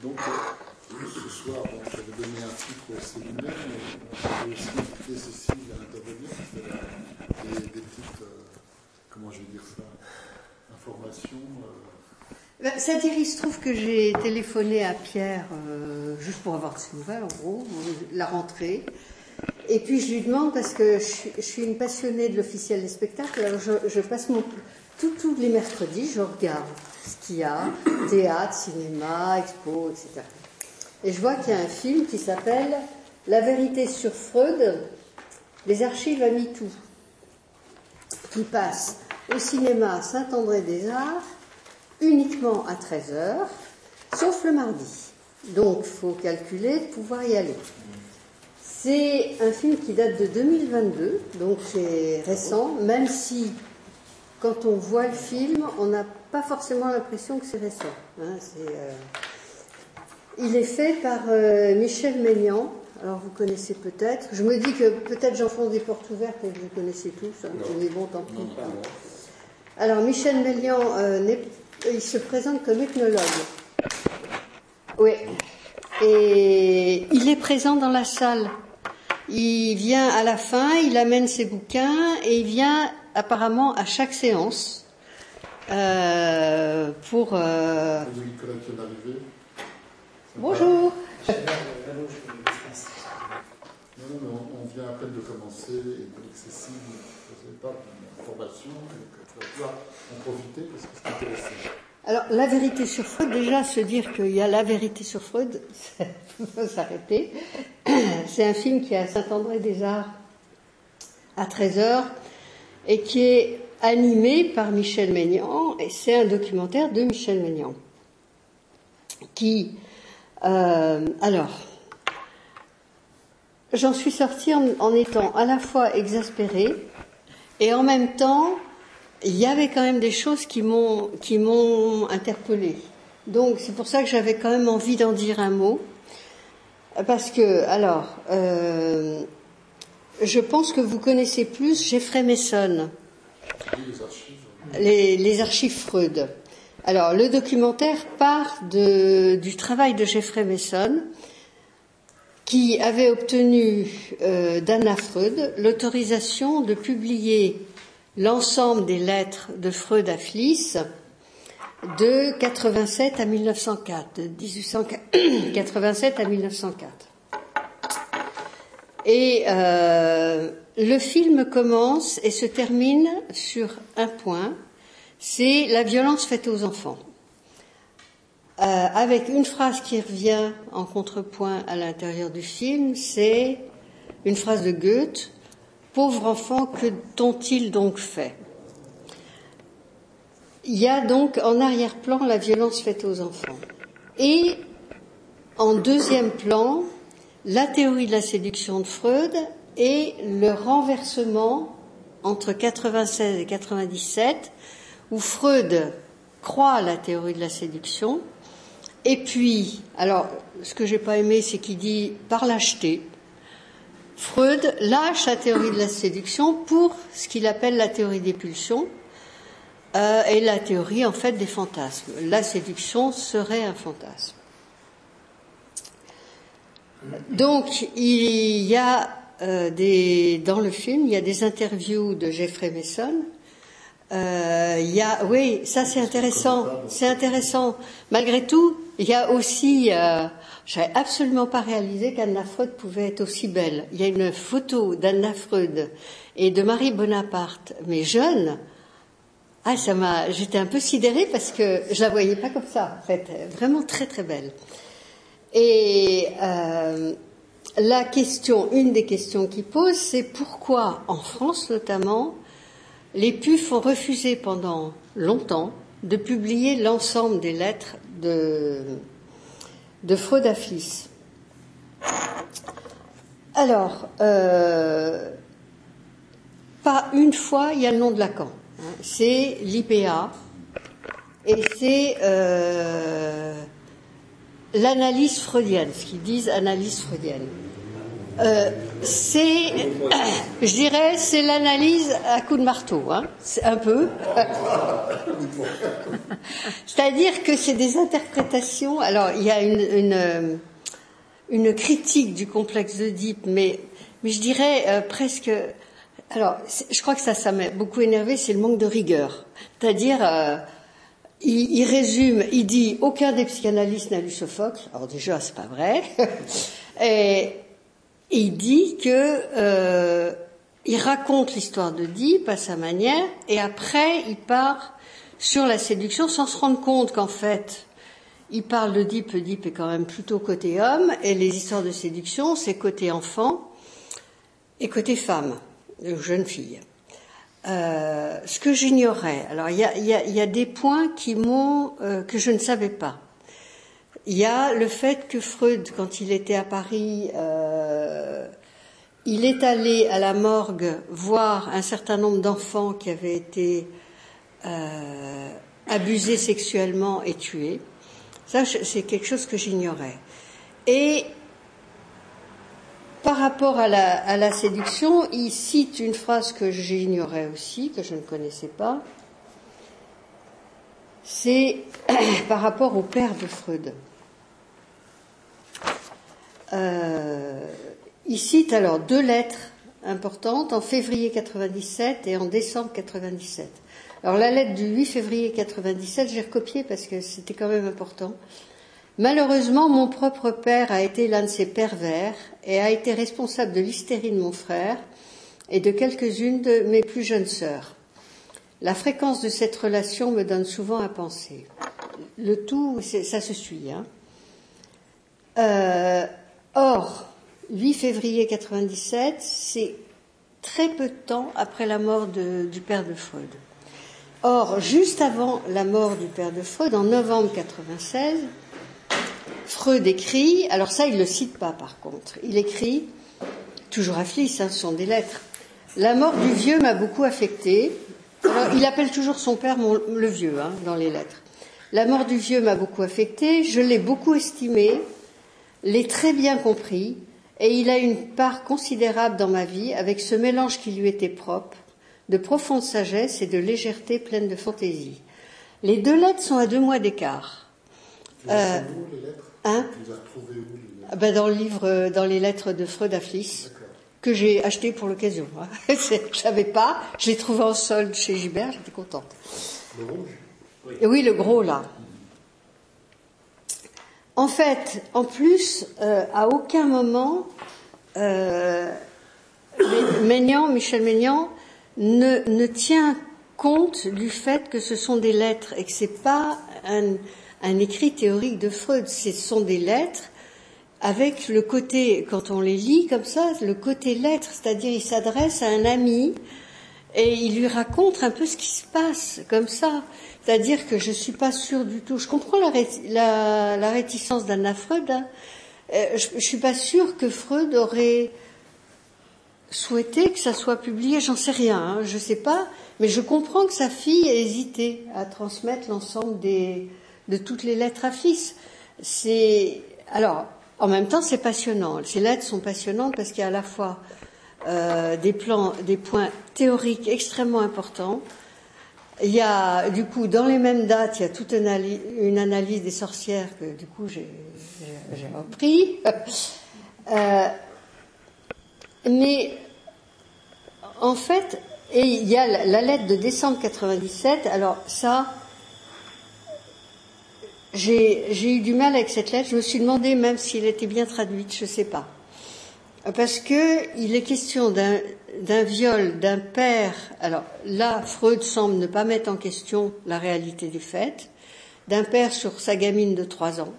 Donc, ce soir, bon, j'avais donné un titre au séminaire, mais j'avais aussi invité Cécile à intervenir. Des petites, comment je vais dire ça, informations. C'est-à-dire, il se trouve que j'ai téléphoné à Pierre, juste pour avoir de ses nouvelles, en gros, la rentrée. Et puis je lui demande, parce que je suis une passionnée de l'officiel des spectacles, alors je passe tous les mercredis, je regarde ce qu'il y a, théâtre, cinéma, expo, etc. Et je vois qu'il y a un film qui s'appelle « La vérité sur Freud, les archives à MeToo », qui passe au cinéma Saint-André-des-Arts, uniquement à 13h, sauf le mardi. Donc, il faut calculer de pouvoir y aller. C'est un film qui date de 2022, donc c'est récent, même si, quand on voit le film, on n'a pas forcément l'impression que c'est récent. Hein, il est fait par Michel Maignan. Alors, vous connaissez peut-être. Je me dis que peut-être j'enfonce des portes ouvertes et que vous connaissez tous. Hein, mais bon, tant pis. Alors, Michel Maignan, il se présente comme ethnologue. Oui. Et il est présent dans la salle. Il vient à la fin, il amène ses bouquins et il vient apparemment à chaque séance pour... Nicolas qui est arrivé. Bonjour. Non, mais on vient à peine de commencer et donc Cécile ne faisait pas d'informations, donc tu vas pouvoir en profiter parce que c'est intéressant. Alors, la vérité sur Freud, déjà, se dire qu'il y a la vérité sur Freud, il faut s'arrêter. C'est un film qui est à Saint-André-des-Arts à 13h et qui est animé par Michel Maignan, et c'est un documentaire de Michel Maignan. Qui, alors, j'en suis sortie en étant à la fois exaspérée et en même temps, il y avait quand même des choses qui m'ont interpellée. Donc c'est pour ça que j'avais quand même envie d'en dire un mot. Parce que, alors, je pense que vous connaissez plus Jeffrey Masson. Les archives Freud. Alors, le documentaire part du travail de Jeffrey Masson, qui avait obtenu d'Anna Freud l'autorisation de publier l'ensemble des lettres de Freud à Fliss de 87 à 1904, de 1887 à 1904. Et le film commence et se termine sur un point, c'est la violence faite aux enfants. Avec une phrase qui revient en contrepoint à l'intérieur du film, c'est une phrase de Goethe: « Pauvre enfant, que t'ont-ils donc fait ?» Il y a donc en arrière-plan la violence faite aux enfants. Et en deuxième plan, la théorie de la séduction de Freud et le renversement entre 96 et 97, où Freud croit à la théorie de la séduction. Et puis, alors, ce que j'ai pas aimé, c'est qu'il dit par lâcheté. Freud lâche la théorie de la séduction pour ce qu'il appelle la théorie des pulsions et la théorie en fait des fantasmes. La séduction serait un fantasme. Donc il y a dans le film il y a des interviews de Jeffrey Masson. Oui, ça c'est intéressant. Malgré tout, il y a aussi, j'avais absolument pas réalisé qu'Anna Freud pouvait être aussi belle. Il y a une photo d'Anna Freud et de Marie Bonaparte, mais jeune. J'étais un peu sidérée parce que je la voyais pas comme ça, en fait. Vraiment très très belle. Et une des questions qu'il pose, c'est pourquoi, en France notamment, les PUF ont refusé pendant longtemps de publier l'ensemble des lettres de Freud à Fliss. Alors, pas une fois, il y a le nom de Lacan. C'est l'IPA et c'est l'analyse freudienne, ce qu'ils disent analyse freudienne. Je dirais, c'est l'analyse à coup de marteau, hein, c'est un peu. C'est-à-dire que c'est des interprétations. Alors, il y a une critique du complexe d'Oedipe, mais je dirais presque. Alors, je crois que ça m'a beaucoup énervé, c'est le manque de rigueur. C'est-à-dire, il résume, il dit aucun des psychanalystes n'a lu Sophocle. Alors déjà, c'est pas vrai. Et il dit que il raconte l'histoire d'Oedipe à sa manière, et après il part sur la séduction sans se rendre compte qu'en fait il parle d'Oedipe. Oedipe est quand même plutôt côté homme, et les histoires de séduction c'est côté enfant et côté femme, jeune fille. Ce que j'ignorais, alors il y a des points qui que je ne savais pas. Il y a le fait que Freud, quand il était à Paris, il est allé à la morgue voir un certain nombre d'enfants qui avaient été abusés sexuellement et tués. Ça, c'est quelque chose que j'ignorais. Et par rapport à la séduction, il cite une phrase que j'ignorais aussi, que je ne connaissais pas. C'est par rapport au père de Freud. Il cite alors 2 lettres importantes en février 97 et en décembre 97. Alors la lettre du 8 février 97, j'ai recopié parce que c'était quand même important. Malheureusement, mon propre père a été l'un de ces pervers et a été responsable de l'hystérie de mon frère et de quelques-unes de mes plus jeunes sœurs. La fréquence de cette relation me donne souvent à penser. Le tout, ça se suit, hein. Or, 8 février 97, c'est très peu de temps après la mort du père de Freud. Or, juste avant la mort du père de Freud, en novembre 96, Freud écrit, alors ça il ne le cite pas par contre, il écrit, toujours à Fliss, ce sont des lettres, « La mort du vieux m'a beaucoup affecté ». Alors il appelle toujours son père le vieux, hein, dans les lettres. « La mort du vieux m'a beaucoup affecté, je l'ai beaucoup estimé, l'ai très bien compris, et il a une part considérable dans ma vie, avec ce mélange qui lui était propre, de profonde sagesse et de légèreté pleine de fantaisie. Les 2 lettres sont à 2 mois d'écart. Vous avez où les lettres? Hein? Vous avez retrouvé où les lettres? Dans le livre, dans les lettres de Freud à Fliss, que j'ai acheté pour l'occasion. Hein. Je savais pas, je l'ai trouvé en solde chez Gibert, j'étais contente. Le rouge? Oui. Et oui, le gros là. En fait, en plus, à aucun moment, Michel Maignan ne tient compte du fait que ce sont des lettres et que c'est pas un écrit théorique de Freud, ce sont des lettres avec le côté, quand on les lit comme ça, le côté lettre, c'est-à-dire il s'adresse à un ami et il lui raconte un peu ce qui se passe, comme ça. C'est-à-dire que je suis pas sûre du tout. Je comprends la réticence d'Anna Freud. Hein. Je suis pas sûre que Freud aurait souhaité que ça soit publié. J'en sais rien, hein, je sais pas. Mais je comprends que sa fille ait hésité à transmettre l'ensemble de toutes les lettres à Fliss. Alors, en même temps, c'est passionnant. Ces lettres sont passionnantes parce qu'il y a à la fois des points théoriques extrêmement importants. Il y a, du coup, dans les mêmes dates, il y a toute une analyse des sorcières que, du coup, j'ai repris. Mais, en fait, et il y a la lettre de décembre 97. Alors, ça, j'ai eu du mal avec cette lettre. Je me suis demandé même s'il était bien traduite, je sais pas. Parce que il est question d'un viol d'un père. Alors là, Freud semble ne pas mettre en question la réalité des faits, d'un père sur sa gamine de 3 ans.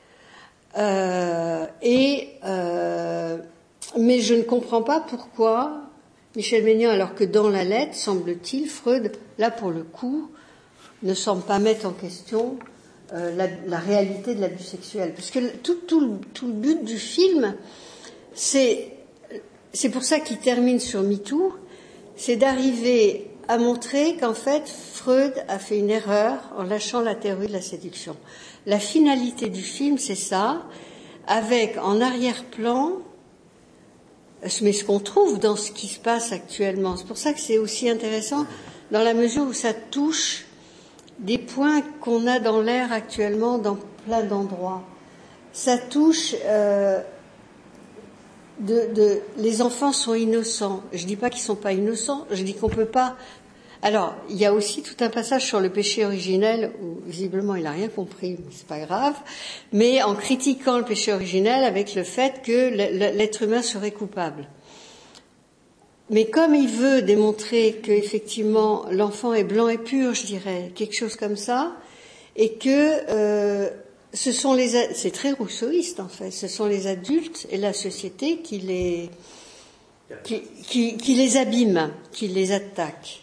Mais je ne comprends pas pourquoi Michel Maignan, alors que dans la lettre, semble-t-il, Freud, là pour le coup, ne semble pas mettre en question la réalité de l'abus sexuel. Parce que tout le but du film, c'est pour ça qu'il termine sur MeToo, c'est d'arriver à montrer qu'en fait, Freud a fait une erreur en lâchant la théorie de la séduction. La finalité du film, c'est ça, avec en arrière-plan mais ce qu'on trouve dans ce qui se passe actuellement. C'est pour ça que c'est aussi intéressant, dans la mesure où ça touche des points qu'on a dans l'air actuellement dans plein d'endroits. Ça touche les enfants sont innocents. Je dis pas qu'ils sont pas innocents, je dis qu'on peut pas. Alors, il y a aussi tout un passage sur le péché originel où visiblement il a rien compris, mais c'est pas grave. Mais en critiquant le péché originel avec le fait que l'être humain serait coupable. Mais comme il veut démontrer que effectivement l'enfant est blanc et pur, je dirais quelque chose comme ça, et que ce sont c'est très rousseauiste en fait, ce sont les adultes et la société qui les abîment, qui les attaquent,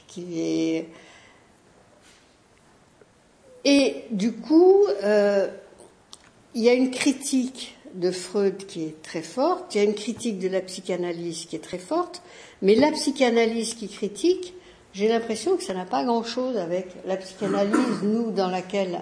et du coup il y a une critique de Freud qui est très forte, il y a une critique de la psychanalyse qui est très forte, mais la psychanalyse qui critique, j'ai l'impression que ça n'a pas grand-chose avec la psychanalyse, nous, dans laquelle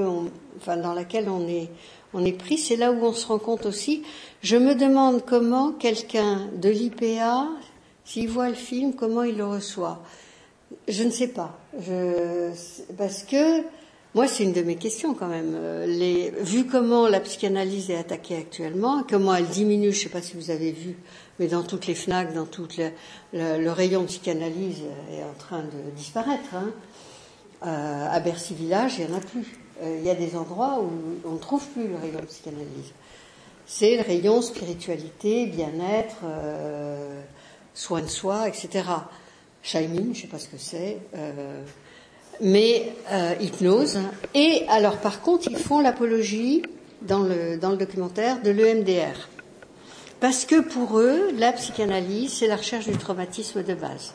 on est pris. C'est là où on se rend compte aussi. Je me demande comment quelqu'un de l'IPA, s'il voit le film, comment il le reçoit. Je ne sais pas. Parce que moi, c'est une de mes questions quand même. Vu comment la psychanalyse est attaquée actuellement, comment elle diminue, je ne sais pas si vous avez vu, mais dans toutes les FNAC, dans tout le rayon psychanalyse est en train de disparaître. À Bercy Village, il n'y en a plus. Il y a des endroits où on ne trouve plus le rayon psychanalyse. C'est le rayon spiritualité, bien-être, soin de soi, etc. Shining, je ne sais pas ce que c'est. Mais hypnose. Et alors, par contre, ils font l'apologie dans le documentaire de l'EMDR. Parce que pour eux, la psychanalyse, c'est la recherche du traumatisme de base.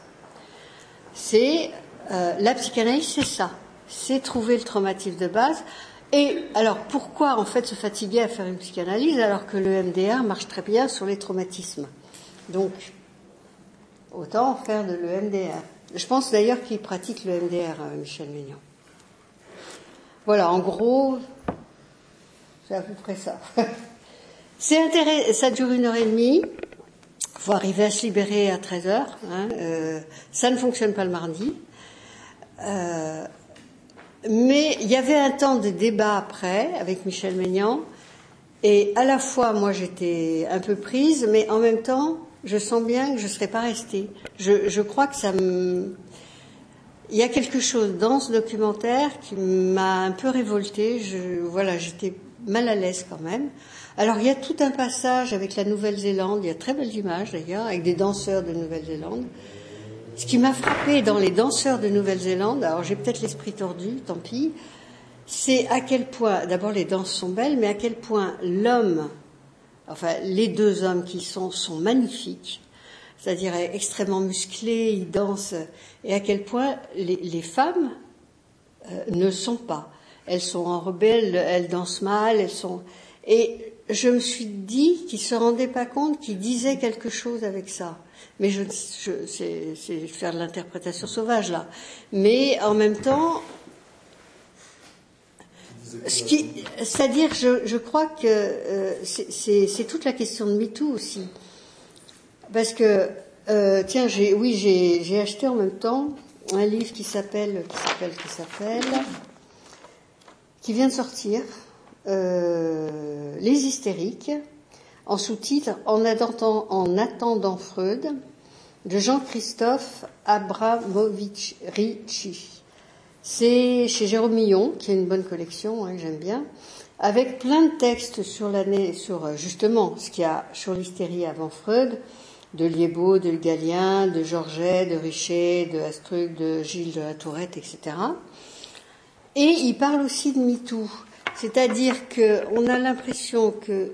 La psychanalyse, c'est ça. C'est trouver le traumatisme de base. Et alors, pourquoi en fait se fatiguer à faire une psychanalyse alors que l'EMDR marche très bien sur les traumatismes? Donc, autant faire de l'EMDR. Je pense d'ailleurs qu'il pratique l'EMDR, Michel Maignan. Voilà, en gros, c'est à peu près ça. C'est intéressant, ça dure 1h30. Il faut arriver à se libérer à 13h. Ça ne fonctionne pas le mardi. Mais il y avait un temps de débat après avec Michel Maignan. Et à la fois, moi, j'étais un peu prise, mais en même temps, je sens bien que je ne serais pas restée. Je crois que il y a quelque chose dans ce documentaire qui m'a un peu révoltée. J'étais mal à l'aise quand même. Alors, il y a tout un passage avec la Nouvelle-Zélande. Il y a très belles images, d'ailleurs, avec des danseurs de Nouvelle-Zélande. Ce qui m'a frappé dans les danseurs de Nouvelle-Zélande, alors j'ai peut-être l'esprit tordu, tant pis, c'est à quel point, d'abord les danses sont belles, mais à quel point les deux hommes qui sont magnifiques, c'est-à-dire extrêmement musclés, ils dansent, et à quel point les femmes ne sont pas. Elles sont enrobées, elles dansent mal, et je me suis dit qu'ils se rendaient pas compte qu'ils disaient quelque chose avec ça. Mais c'est faire de l'interprétation sauvage là. Mais en même temps, c'est-à-dire, je crois que c'est toute la question de MeToo aussi, parce que j'ai acheté en même temps un livre qui vient de sortir, Les hystériques, en sous-titre En attendant Freud, de Jean-Christophe Abramovich-Ricci. C'est chez Jérôme Millon, qui a une bonne collection, que j'aime bien, avec plein de textes sur justement ce qu'il y a sur l'hystérie avant Freud, de Liébaud, de Le Gallien, de Georget, de Richer, de Astruc, de Gilles de la Tourette, etc. Et il parle aussi de MeToo, c'est-à-dire qu'on a l'impression que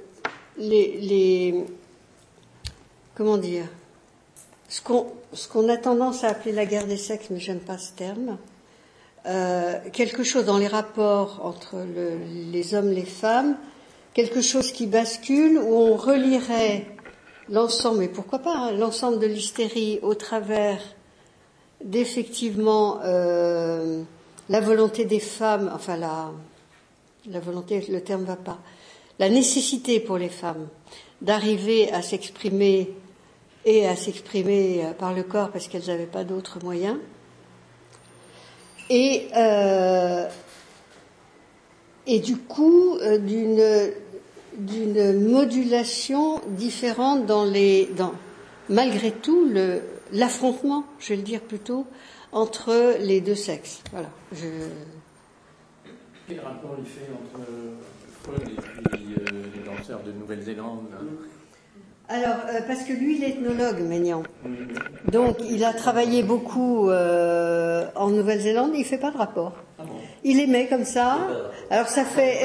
ce qu'on a tendance à appeler la guerre des sexes, mais j'aime pas ce terme, quelque chose dans les rapports entre les hommes, les femmes, quelque chose qui bascule, où on relierait l'ensemble, mais pourquoi pas, l'ensemble de l'hystérie au travers d'effectivement la volonté des femmes, enfin la volonté, le terme va pas, la nécessité pour les femmes d'arriver à s'exprimer et à s'exprimer par le corps parce qu'elles n'avaient pas d'autres moyens. Et du coup, d'une modulation différente malgré tout, l'affrontement, je vais le dire plutôt, entre les deux sexes. Voilà. Quel rapport il fait entre Freud et puis les danseurs de Nouvelle-Zélande là? Alors, parce que lui, il est ethnologue, Maignan. Donc, il a travaillé beaucoup en Nouvelle-Zélande, il ne fait pas de rapport. Ah bon? Il aimait comme ça. Alors, ça fait...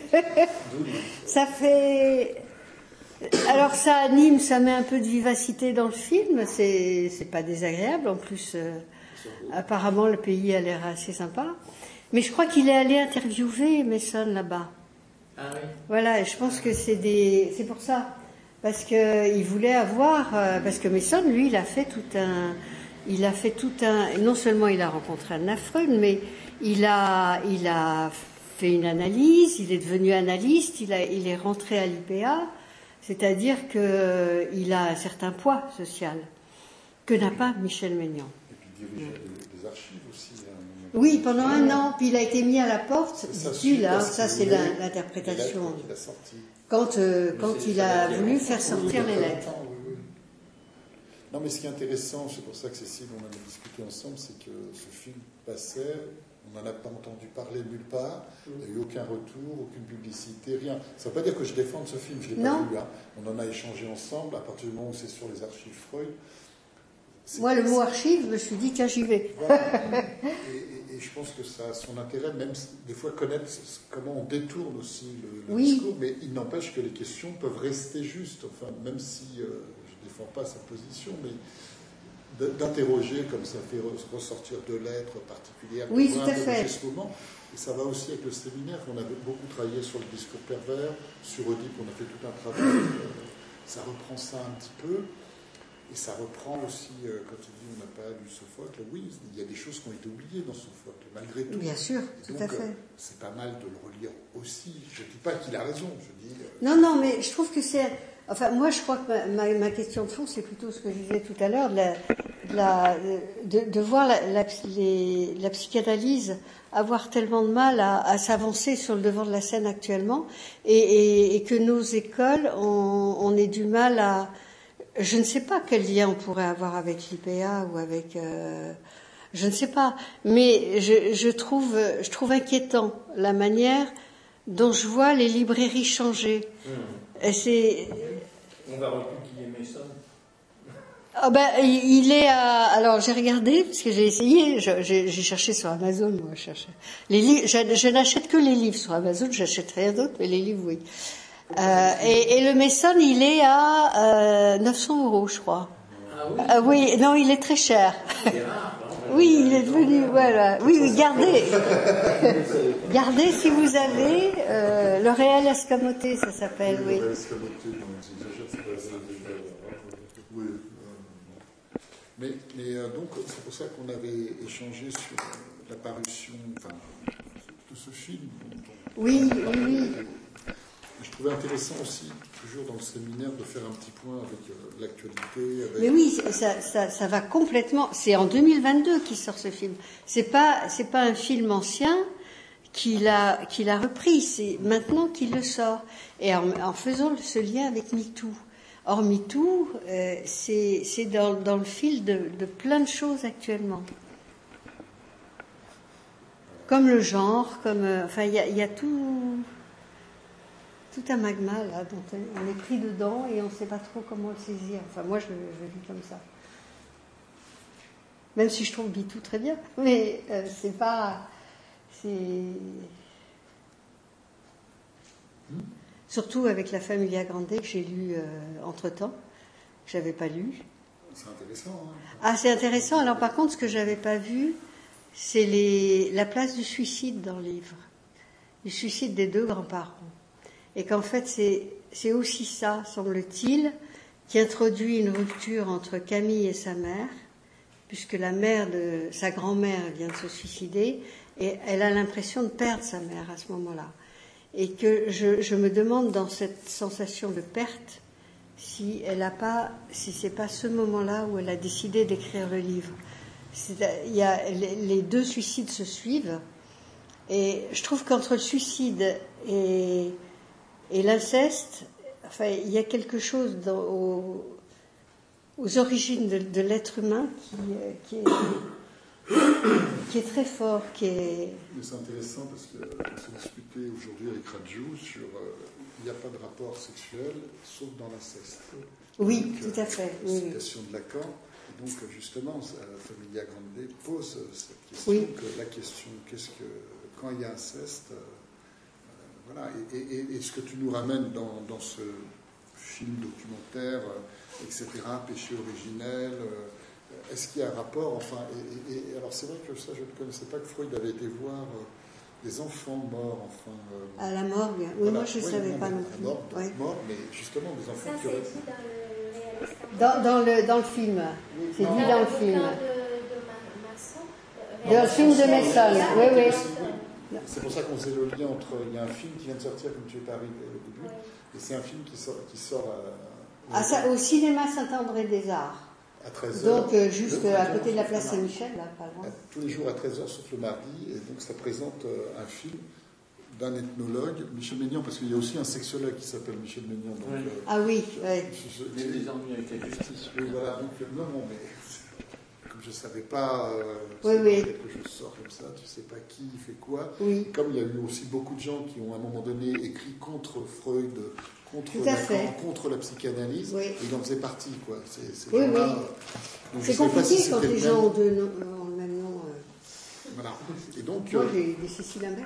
Alors, ça anime, ça met un peu de vivacité dans le film. C'est pas désagréable. En plus, apparemment, le pays a l'air assez sympa. Mais je crois qu'il est allé interviewer Mason là-bas. Ah oui. Voilà, et je pense que c'est pour ça. Parce qu'il voulait avoir, parce que Mason, lui, il a fait tout un, non seulement il a rencontré Anna Freud, mais il a fait une analyse, il est devenu analyste, il est rentré à l'IPA, c'est-à-dire qu'il a un certain poids social que n'a pas Michel Maignan. Et puis diriger des archives aussi. Oui, pendant un an, puis il a été mis à la porte, dit-il, ça c'est l'interprétation. Quand il a voulu faire sortir les lettres. Oui. Non, mais ce qui est intéressant, c'est pour ça que Cécile, on en a discuté ensemble, c'est que ce film passait, on n'en a pas entendu parler nulle part, il n'y a eu aucun retour, aucune publicité, rien. Ça ne veut pas dire que je défende ce film, je ne l'ai pas vu. Hein. On en a échangé ensemble, à partir du moment où c'est sur les archives Freud. Moi, le mot archive, je me suis dit, tiens, j'y vais. Voilà. Et je pense que ça a son intérêt, même des fois connaître comment on détourne aussi le discours, mais il n'empêche que les questions peuvent rester justes, enfin, même si je ne défends pas sa position, mais d'interroger comme ça fait ressortir de lettres particulières, oui, tout à fait. Ce moment. Et ça va aussi avec le séminaire, on a beaucoup travaillé sur le discours pervers, sur Oedipe, on a fait tout un travail, ça reprend ça un petit peu. Et ça reprend aussi, quand tu dis on n'a pas lu Sophocle, oui, il y a des choses qui ont été oubliées dans Sophocle, malgré tout. Bien sûr, tout à fait. C'est pas mal de le relire aussi. Je ne dis pas qu'il a raison, je dis... Non, mais je trouve que c'est... Enfin, moi, je crois que ma question de fond, c'est plutôt ce que je disais tout à l'heure, de voir la psychanalyse avoir tellement de mal à s'avancer sur le devant de la scène actuellement, et que nos écoles, on ait du mal à... Je ne sais pas quel lien on pourrait avoir avec l'IPA ou avec... je ne sais pas. Mais je trouve inquiétant la manière dont je vois les librairies changer. Et c'est... On va retenir qui est Mason. Ah ben, il est à... Alors, j'ai regardé, parce que j'ai essayé, j'ai cherché sur Amazon, moi, je cherchais. Les livres, je n'achète que les livres sur Amazon, j'achète rien d'autre, mais les livres, oui. Et le Mason, il est à 900 €, je crois. Ah oui. Oui, non, il est très cher. C'est rare. Oui, il est devenu, voilà. Oui, gardez. Gardez si vous avez le réel escamoté, ça s'appelle, oui. Le réel escamoté, c'est pas oui. Mais donc, c'est pour ça qu'on avait échangé sur la parution, enfin, de ce film. Oui. Je trouvais intéressant aussi, toujours dans le séminaire, de faire un petit point avec l'actualité. Mais oui, ça va complètement. C'est en 2022 qu'il sort ce film. C'est pas un film ancien qu'il a repris. C'est maintenant qu'il le sort. Et en faisant ce lien avec MeToo. Or, MeToo, c'est dans le fil de plein de choses actuellement. Comme le genre, enfin, il y a tout un magma là, dont on est pris dedans et on ne sait pas trop comment le saisir. Enfin, moi, je le vis comme ça. Même si je trouve MeToo très bien, mais c'est pas... Surtout avec la Familia Grande que j'ai lu entre-temps, que je n'avais pas lu. C'est intéressant. Hein. Ah, c'est intéressant. Alors, par contre, ce que je n'avais pas vu, c'est la place du suicide dans le livre. Du suicide des deux grands-parents. Et qu'en fait, c'est aussi ça, semble-t-il, qui introduit une rupture entre Camille et sa mère, puisque la mère de sa grand-mère vient de se suicider, et elle a l'impression de perdre sa mère à ce moment-là. Et que je me demande, dans cette sensation de perte, si c'est pas ce moment-là où elle a décidé d'écrire le livre. Les deux suicides se suivent, et je trouve qu'entre le suicide et l'inceste, enfin, il y a quelque chose aux origines de l'être humain qui est très fort, Mais c'est intéressant parce qu'on s'est discuté aujourd'hui avec Raju sur il n'y a pas de rapport sexuel sauf dans l'inceste. Oui, Donc, tout à fait. Citation de Lacan. Et donc justement, Familia Grande pose cette question, Oui. que la question, quand il y a inceste, voilà. Et ce que tu nous ramènes dans ce film documentaire, etc., péché originel. Est-ce qu'il y a un rapport, enfin, et alors c'est vrai que ça, je ne connaissais pas que Freud avait été voir des enfants morts, enfin... À la morgue, oui, voilà. moi je ne savais pas non plus. Morts, mais justement des enfants qui auraient... Dans le film, c'est dit dans le film. Dans le film de Messon, oui. C'est pour ça qu'on faisait le lien entre... Il y a un film qui vient de sortir, comme tu es arrivé au début, et c'est un film qui sort au cinéma Saint-André-des-Arts. À 13h. Donc, juste à côté de la place Saint-Michel, là, pas loin. Tous les jours à 13h, sauf le mardi. Et donc, ça présente un film d'un ethnologue, Michel Maignan, parce qu'il y a aussi un sexologue qui s'appelle Michel Maignan. Donc, ah oui, oui. Il y a des ennuis avec la justice. Oui, voilà. Donc, non, mais comme je ne savais pas quelque chose sort comme ça, tu ne sais pas qui fait quoi. Oui. Et comme il y a eu aussi beaucoup de gens qui ont à un moment donné écrit contre Freud, contre Lacan, contre la psychanalyse, et il en faisait partie, quoi. Oui. C'est compliqué quand les gens ont le même nom. Voilà. Et donc, moi, j'ai des Cécile Imbert.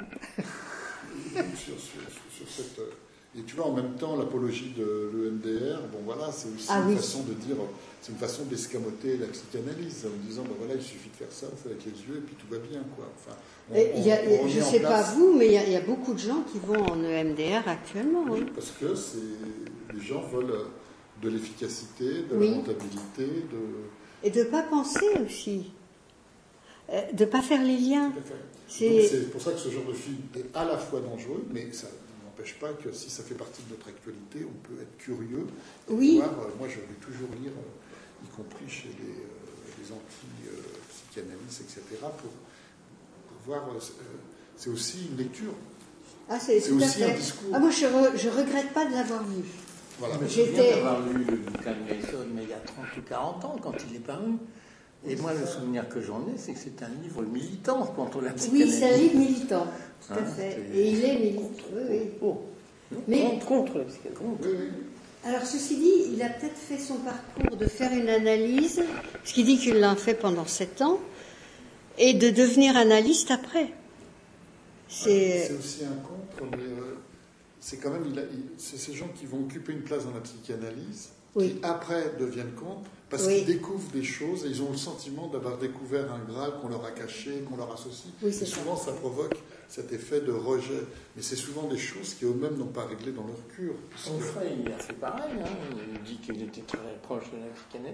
sur cette... Et tu vois, en même temps, l'apologie de l'EMDR, bon voilà, c'est aussi une façon de dire, c'est une façon d'escamoter la psychanalyse, en disant, ben voilà, il suffit de faire ça, on fait avec les yeux, et puis tout va bien, quoi. Enfin, je ne sais pas vous, mais il y a beaucoup de gens qui vont en EMDR actuellement. Oui, parce que les gens veulent de l'efficacité, de la rentabilité, Et de ne pas penser aussi. De ne pas faire les liens. C'est pour ça que ce genre de film est à la fois dangereux, mais ça n'empêche pas que si ça fait partie de notre actualité, on peut être curieux. Et voir, moi, je vais toujours lire, y compris chez les anti-psychanalystes, etc., pour voir. C'est aussi une lecture. C'est aussi un discours. Moi, je ne regrette pas de l'avoir vu. Voilà. Je me souviens d'avoir lu le bouquin de Mason, mais il y a 30 ou 40 ans, quand il est paru. Et moi, le souvenir que j'en ai, c'est que c'est un livre militant contre la psychanalyse. Oui, c'est un livre militant, tout à fait. Et il est militant. Oui. Contre la psychanalyse. Oui. Alors, ceci dit, il a peut-être fait son parcours de faire une analyse, ce qui dit qu'il l'a fait pendant 7 ans, et de devenir analyste après. C'est aussi un contre, mais c'est quand même... c'est ces gens qui vont occuper une place dans la psychanalyse, qui après deviennent contre, parce qu'ils découvrent des choses et ils ont le sentiment d'avoir découvert un Graal qu'on leur a caché, qu'on leur associe. Et souvent, ça provoque cet effet de rejet. Mais c'est souvent des choses qui eux-mêmes n'ont pas réglées dans leur cure. Onfray, il a fait pareil. Il dit qu'il était très proche de la psychanalyse.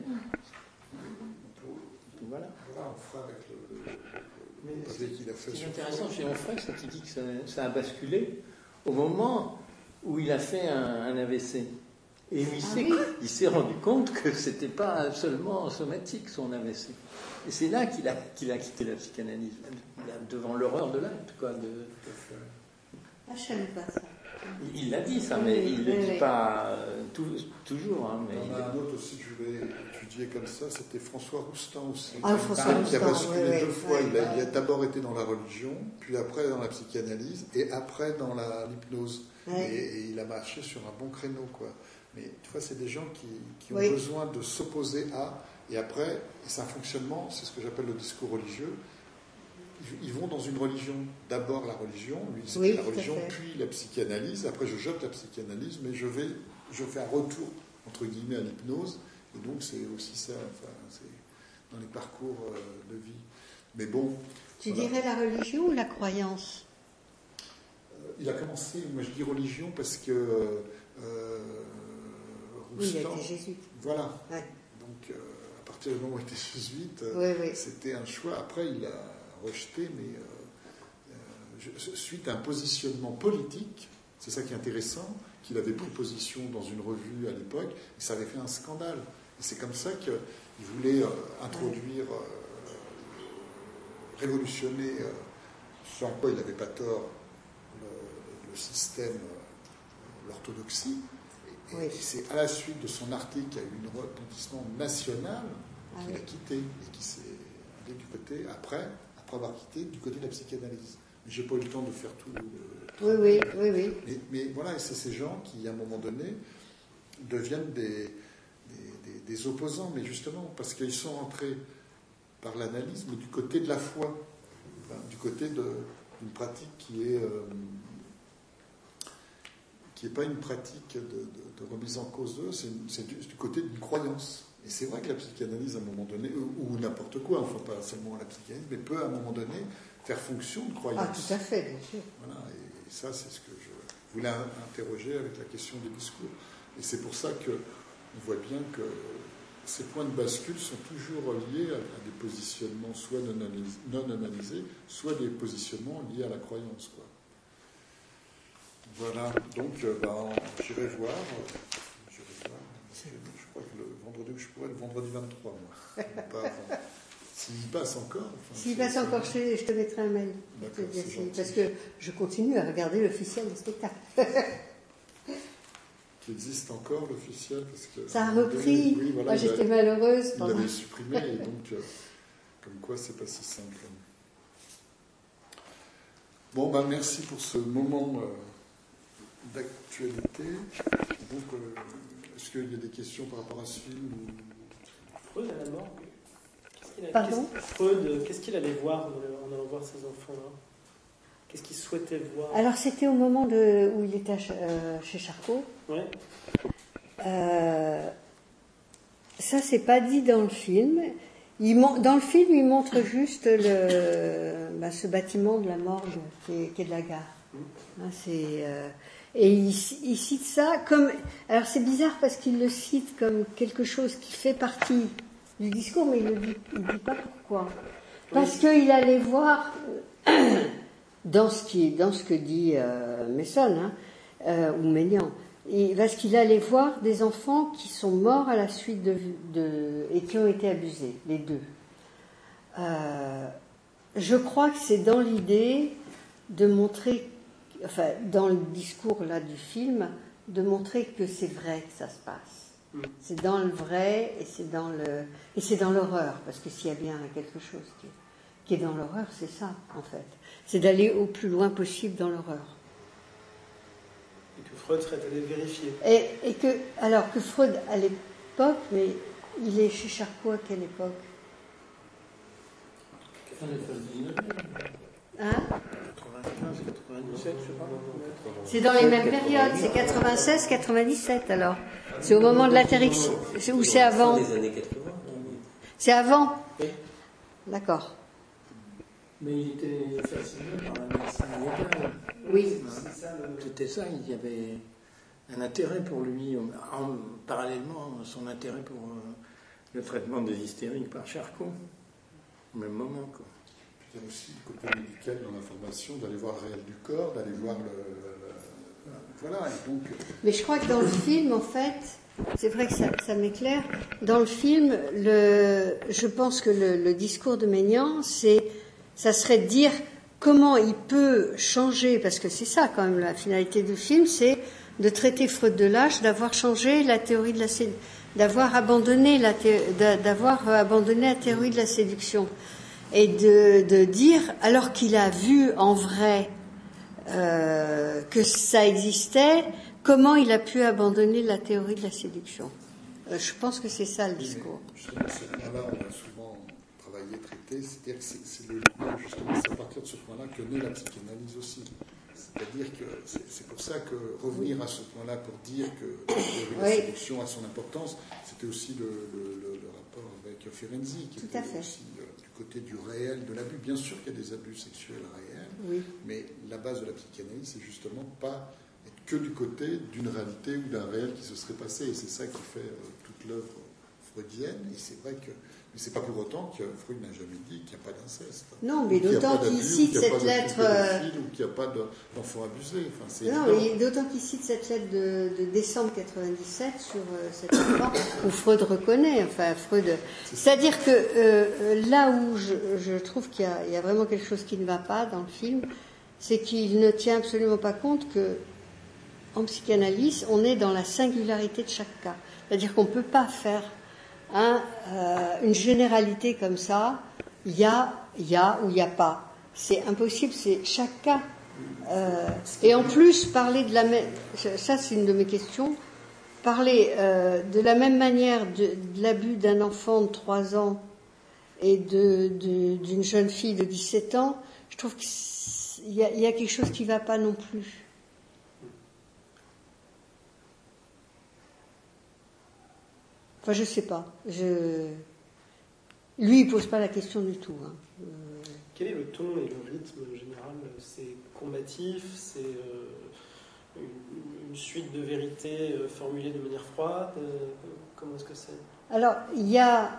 Voilà. Onfray avec Mais ce qui est intéressant chez Onfray, c'est qu'il dit que ça a basculé au moment où il a fait un AVC. Et il s'est rendu compte que c'était pas seulement somatique son AVC. Et c'est là qu'il a quitté la psychanalyse, devant l'horreur de l'acte, quoi. Je ne savais pas ça. Il l'a dit ça, mais il ne le dit pas toujours. Hein, mais il y en a un autre aussi que je voulais étudier comme ça, c'était François Roustan aussi. François Roustan, qui a basculé 2 fois. Il a d'abord été dans la religion, puis après dans la psychanalyse, et après dans l'hypnose. Et il a marché sur un bon créneau, quoi. Mais tu vois, c'est des gens qui ont besoin de s'opposer à, et après, et c'est un fonctionnement, c'est ce que j'appelle le discours religieux. Ils vont dans une religion, d'abord la religion, lui c'est la religion, puis la psychanalyse, après je jette la psychanalyse, mais je fais un retour, entre guillemets, à l'hypnose, et donc c'est aussi ça, enfin, c'est dans les parcours de vie. Mais bon... Tu dirais la religion ou la croyance? Il a commencé, moi je dis religion, parce que... il a été jésuite. Voilà. Donc, à partir du moment où il était jésuite, c'était un choix. Après, il a rejeté, mais suite à un positionnement politique, C'est ça qui est intéressant, qu'il avait pris position dans une revue à l'époque, et ça avait fait un scandale. Et c'est comme ça qu'il voulait introduire, révolutionner, ce en quoi il n'avait pas tort, le système, l'orthodoxie. Et c'est à la suite de son article qui a eu un retentissement national qu'il a quitté, et qui s'est allé du côté, après avoir quitté, du côté de la psychanalyse. Mais je n'ai pas eu le temps de faire tout. Oui. Mais voilà, et c'est ces gens qui, à un moment donné, deviennent des opposants, mais justement, parce qu'ils sont entrés par l'analyse, mais du côté de la foi, du côté d'une pratique qui est pas une pratique de remise en cause d'eux, c'est du côté d'une croyance. Et c'est vrai que la psychanalyse, à un moment donné, ou n'importe quoi, enfin pas seulement la psychanalyse, mais peut, à un moment donné, faire fonction de croyance. Ah, tout à fait, bien sûr. Voilà, et ça, c'est ce que je voulais interroger avec la question des discours. Et c'est pour ça qu'on voit bien que ces points de bascule sont toujours liés à des positionnements soit non analysés, soit des positionnements liés à la croyance, quoi. Voilà, donc j'irai voir. Je crois que le vendredi où je pourrais, le vendredi 23, moi. Pas avant. S'il passe encore. Enfin, S'il passe encore, je te mettrai un mail. Parce que je continue à regarder l'officiel des spectacles. Qui existe encore, l'officiel, parce que ça a repris. Oui, voilà, moi, j'étais malheureuse. Il l'avait supprimé, et donc, comme quoi, c'est pas si simple. Bon, merci pour ce moment d'actualité. Donc, est-ce qu'il y a des questions par rapport à ce film Freud à la mort. Pardon ? Freud, qu'est-ce qu'il allait voir en allant voir ces enfants-là ? Qu'est-ce qu'il souhaitait voir ? Alors, c'était au moment où il était chez Charcot. Ouais. Ça, c'est pas dit dans le film. Dans le film, il montre juste ce bâtiment de la morgue qui est de la gare. Et il cite ça comme... Alors, c'est bizarre parce qu'il le cite comme quelque chose qui fait partie du discours, mais il ne dit pas pourquoi. Parce qu'il allait voir... Dans ce que dit Messon, ou Maignan, parce qu'il allait voir des enfants qui sont morts à la suite et qui ont été abusés, les deux. Je crois que c'est dans l'idée de montrer, enfin, dans le discours là du film, de montrer que c'est vrai que ça se passe. C'est dans le vrai et c'est dans l'horreur, parce que s'il y a bien quelque chose qui est dans l'horreur, c'est ça, en fait. C'est d'aller au plus loin possible dans l'horreur. Et que Freud serait allé vérifier. Et que Freud, à l'époque, mais il est chez Charcot à quelle époque ? Hein ? 95, 97, je sais pas. C'est dans les mêmes périodes, c'est 96, 97 alors. C'est au moment de l'atterrix, ou c'est avant ? Les années 80. C'est avant ? Oui. D'accord. Mais il était fasciné par la médecine légale. Oui. C'était ça, il y avait un intérêt pour lui, parallèlement à son intérêt pour le traitement des hystériques par Charcot, au même moment, quoi. Il y a aussi le côté médical dans l'information, d'aller voir le réel du corps, d'aller voir voilà, et donc... Mais je crois que dans le film, en fait, c'est vrai que ça m'éclaire, dans le film, je pense que le discours de Maignan, ça serait de dire comment il peut changer, parce que c'est ça quand même la finalité du film, c'est de traiter Freud de lâche, d'avoir changé la théorie de d'avoir abandonné la théorie de la séduction. Et de dire, alors qu'il a vu en vrai que ça existait, comment il a pu abandonner la théorie de la séduction. Je pense que c'est ça le discours. Justement, ce point-là, on a souvent travaillé, traité, c'est-à-dire que c'est à partir de ce point-là que naît la psychanalyse aussi. C'est-à-dire que c'est pour ça que revenir à ce point-là pour dire que la théorie de la séduction a son importance, c'était aussi le rapport avec Ferenczi, qui était aussi du côté du réel de l'abus. Bien sûr qu'il y a des abus sexuels réels, mais la base de la psychanalyse, c'est justement pas être que du côté d'une réalité ou d'un réel qui se serait passé. Et c'est ça qui fait toute l'œuvre freudienne, et c'est vrai que... Mais c'est pas pour autant que Freud n'a jamais dit qu'il n'y a pas d'inceste. Non, mais d'autant qu'il cite cette lettre... Ou qu'il n'y a pas d'enfants abusés. Enfin, c'est non, mais d'autant qu'il cite cette lettre de décembre 97 sur cet enfant, où Freud reconnaît. Enfin, c'est-à-dire que là où je trouve qu'il y a vraiment quelque chose qui ne va pas dans le film, c'est qu'il ne tient absolument pas compte que en psychanalyse, on est dans la singularité de chaque cas. C'est-à-dire qu'on ne peut pas faire une généralité comme ça, il y a ou il n'y a pas. C'est impossible, c'est chaque cas. Et en plus, parler de la même... Ça, c'est une de mes questions. Parler de la même manière de l'abus d'un enfant de 3 ans et d'une jeune fille de 17 ans, je trouve qu'il y a quelque chose qui ne va pas non plus. Enfin, je sais pas. Lui, il pose pas la question du tout. Quel est le ton et le rythme général? C'est combatif, c'est une suite de vérités formulées de manière froide. Comment est-ce que c'est? Alors, il y a...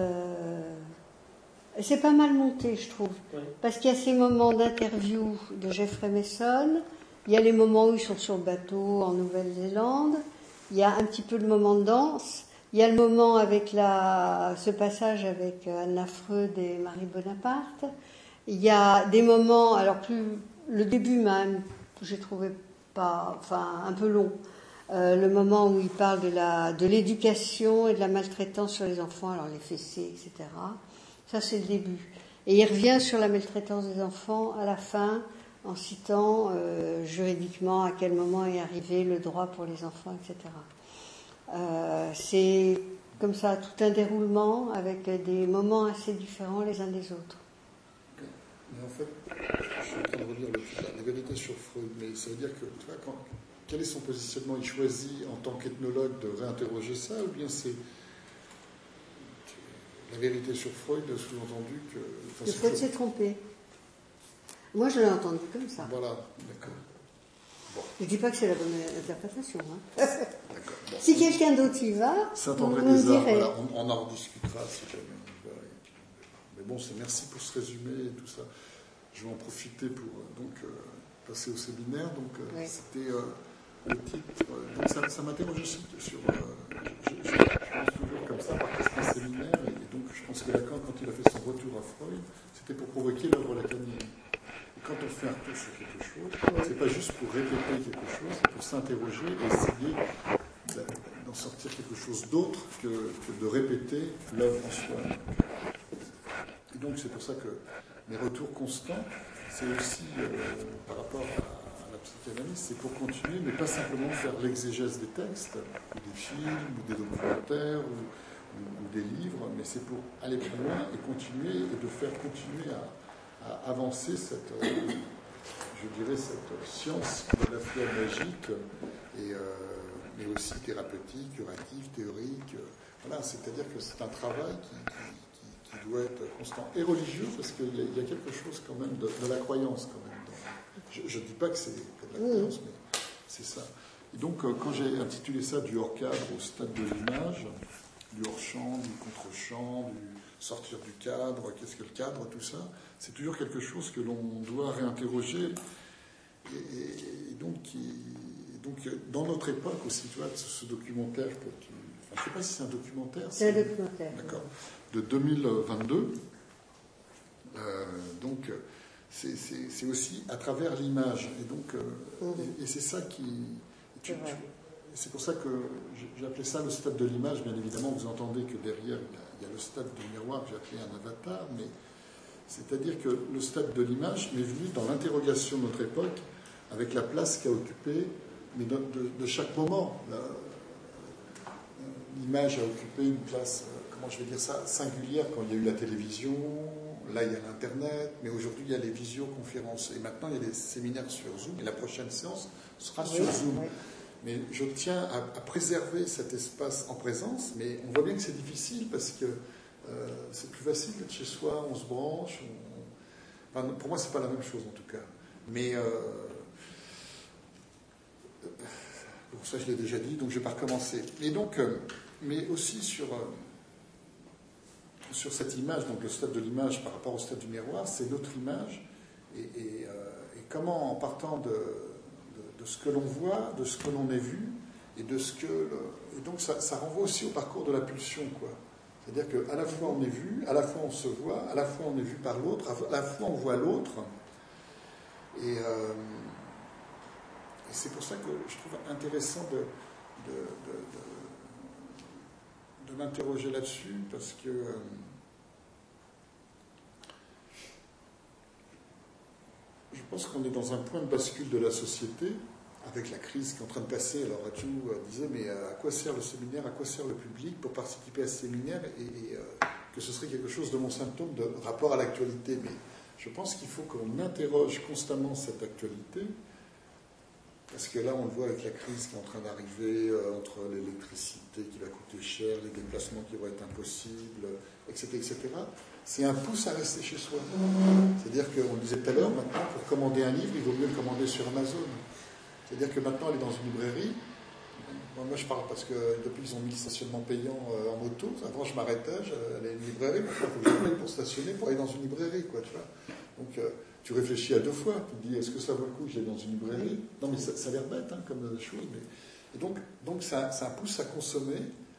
c'est pas mal monté, je trouve. Ouais. Parce qu'il y a ces moments d'interview de Jeffrey Mason, il y a les moments où ils sont sur le bateau en Nouvelle-Zélande, il y a un petit peu le moment de danse. Il y a le moment avec ce passage avec Anna Freud et Marie Bonaparte. Il y a des moments, alors le début même, j'ai trouvé un peu long. Le moment où il parle de l'éducation et de la maltraitance sur les enfants, alors les fessées, etc. Ça, c'est le début. Et il revient sur la maltraitance des enfants à la fin, en citant juridiquement à quel moment est arrivé le droit pour les enfants, etc. C'est comme ça, tout un déroulement avec des moments assez différents les uns des autres. Mais en fait, je suis en train de relire la vérité sur Freud, mais ça veut dire que, tu vois, quel est son positionnement? Il choisit en tant qu'ethnologue de réinterroger ça, ou bien c'est la vérité sur Freud, sous-entendu que... Freud s'est trompé. Moi, je l'ai entendu comme ça. Voilà, d'accord. Bon. Je ne dis pas que c'est la bonne interprétation. D'accord. Bon. Si quelqu'un d'autre y va, on me dirait. Voilà, on en rediscutera si jamais. Mais bon, merci pour ce résumé et tout ça. Je vais en profiter pour passer au séminaire. Donc, oui. C'était le titre. Donc, ça m'interroge aussi sur... je pense toujours comme ça, par question séminaire. Et donc, je pense que Lacan, quand il a fait son retour à Freud, c'était pour provoquer l'œuvre lacanienne. Quand on fait un retour sur quelque chose, c'est pas juste pour répéter quelque chose, c'est pour s'interroger et essayer d'en sortir quelque chose d'autre que de répéter l'œuvre en soi. Et donc c'est pour ça que mes retours constants, c'est aussi par rapport à la psychanalyse, c'est pour continuer, mais pas simplement faire l'exégèse des textes, ou des films, ou des documentaires, ou des livres, mais c'est pour aller plus loin et continuer, et de faire continuer à avancer cette science qui est à la fois magique mais aussi thérapeutique, curative, théorique. Voilà, c'est-à-dire que c'est un travail qui doit être constant et religieux, parce qu'il y a quelque chose quand même de la croyance quand même. Je ne dis pas que c'est que de la croyance, mais c'est ça. Et donc, quand j'ai intitulé ça du hors-cadre au stade de l'image, du hors-champ, du contre-champ, du sortir du cadre, qu'est-ce que le cadre, tout ça, c'est toujours quelque chose que l'on doit réinterroger. Et donc, dans notre époque aussi, tu vois, ce documentaire que je ne sais pas si c'est un documentaire. C'est un documentaire. D'accord. De 2022. Donc, c'est aussi à travers l'image. Et donc, et c'est ça qui... C'est pour ça que j'ai appelé ça le stade de l'image. Bien évidemment, vous entendez que derrière, il y a le stade du miroir que j'ai appelé un avatar, mais c'est-à-dire que le stade de l'image m'est venu dans l'interrogation de notre époque, avec la place qu'a occupée, mais de chaque moment. L'image a occupé une place, comment je vais dire ça, singulière quand il y a eu la télévision, là il y a l'Internet, mais aujourd'hui il y a les visioconférences, et maintenant il y a des séminaires sur Zoom, et la prochaine séance sera sur Zoom. Oui. Mais je tiens à préserver cet espace en présence, mais on voit bien que c'est difficile parce que c'est plus facile d'être chez soi, on se branche. Enfin, pour moi, c'est pas la même chose en tout cas. Mais bon, ça je l'ai déjà dit, donc je vais pas recommencer. Et donc, mais aussi sur sur cette image, donc le stade de l'image par rapport au stade du miroir, c'est notre image, et comment, en partant de ce que l'on voit, de ce que l'on est vu, et de ce que... Et donc ça renvoie aussi au parcours de la pulsion, quoi. C'est-à-dire qu'à la fois on est vu, à la fois on se voit, à la fois on est vu par l'autre, à la fois on voit l'autre. Et c'est pour ça que je trouve intéressant de m'interroger là-dessus, parce que je pense qu'on est dans un point de bascule de la société, avec la crise qui est en train de passer. Alors Raju disait, mais à quoi sert le séminaire, à quoi sert le public pour participer à ce séminaire, et que ce serait quelque chose de mon symptôme de rapport à l'actualité. Mais je pense qu'il faut qu'on interroge constamment cette actualité, parce que là on le voit avec la crise qui est en train d'arriver, entre l'électricité qui va coûter cher, les déplacements qui vont être impossibles, etc., etc. C'est un pouce à rester chez soi. C'est-à-dire qu'on le disait tout à l'heure, maintenant pour commander un livre, il vaut mieux le commander sur Amazon. C'est-à-dire que maintenant, aller dans une librairie, moi je parle parce que depuis ils ont mis le stationnement payant en moto, avant je m'arrêtais, j'allais à une librairie, maintenant il faut que je paye pour stationner pour aller dans une librairie, quoi, tu vois. Donc tu réfléchis à deux fois, tu te dis, est-ce que ça vaut le coup que j'aille dans une librairie? Non mais ça a l'air bête comme chose, mais... Et donc ça pousse à consommer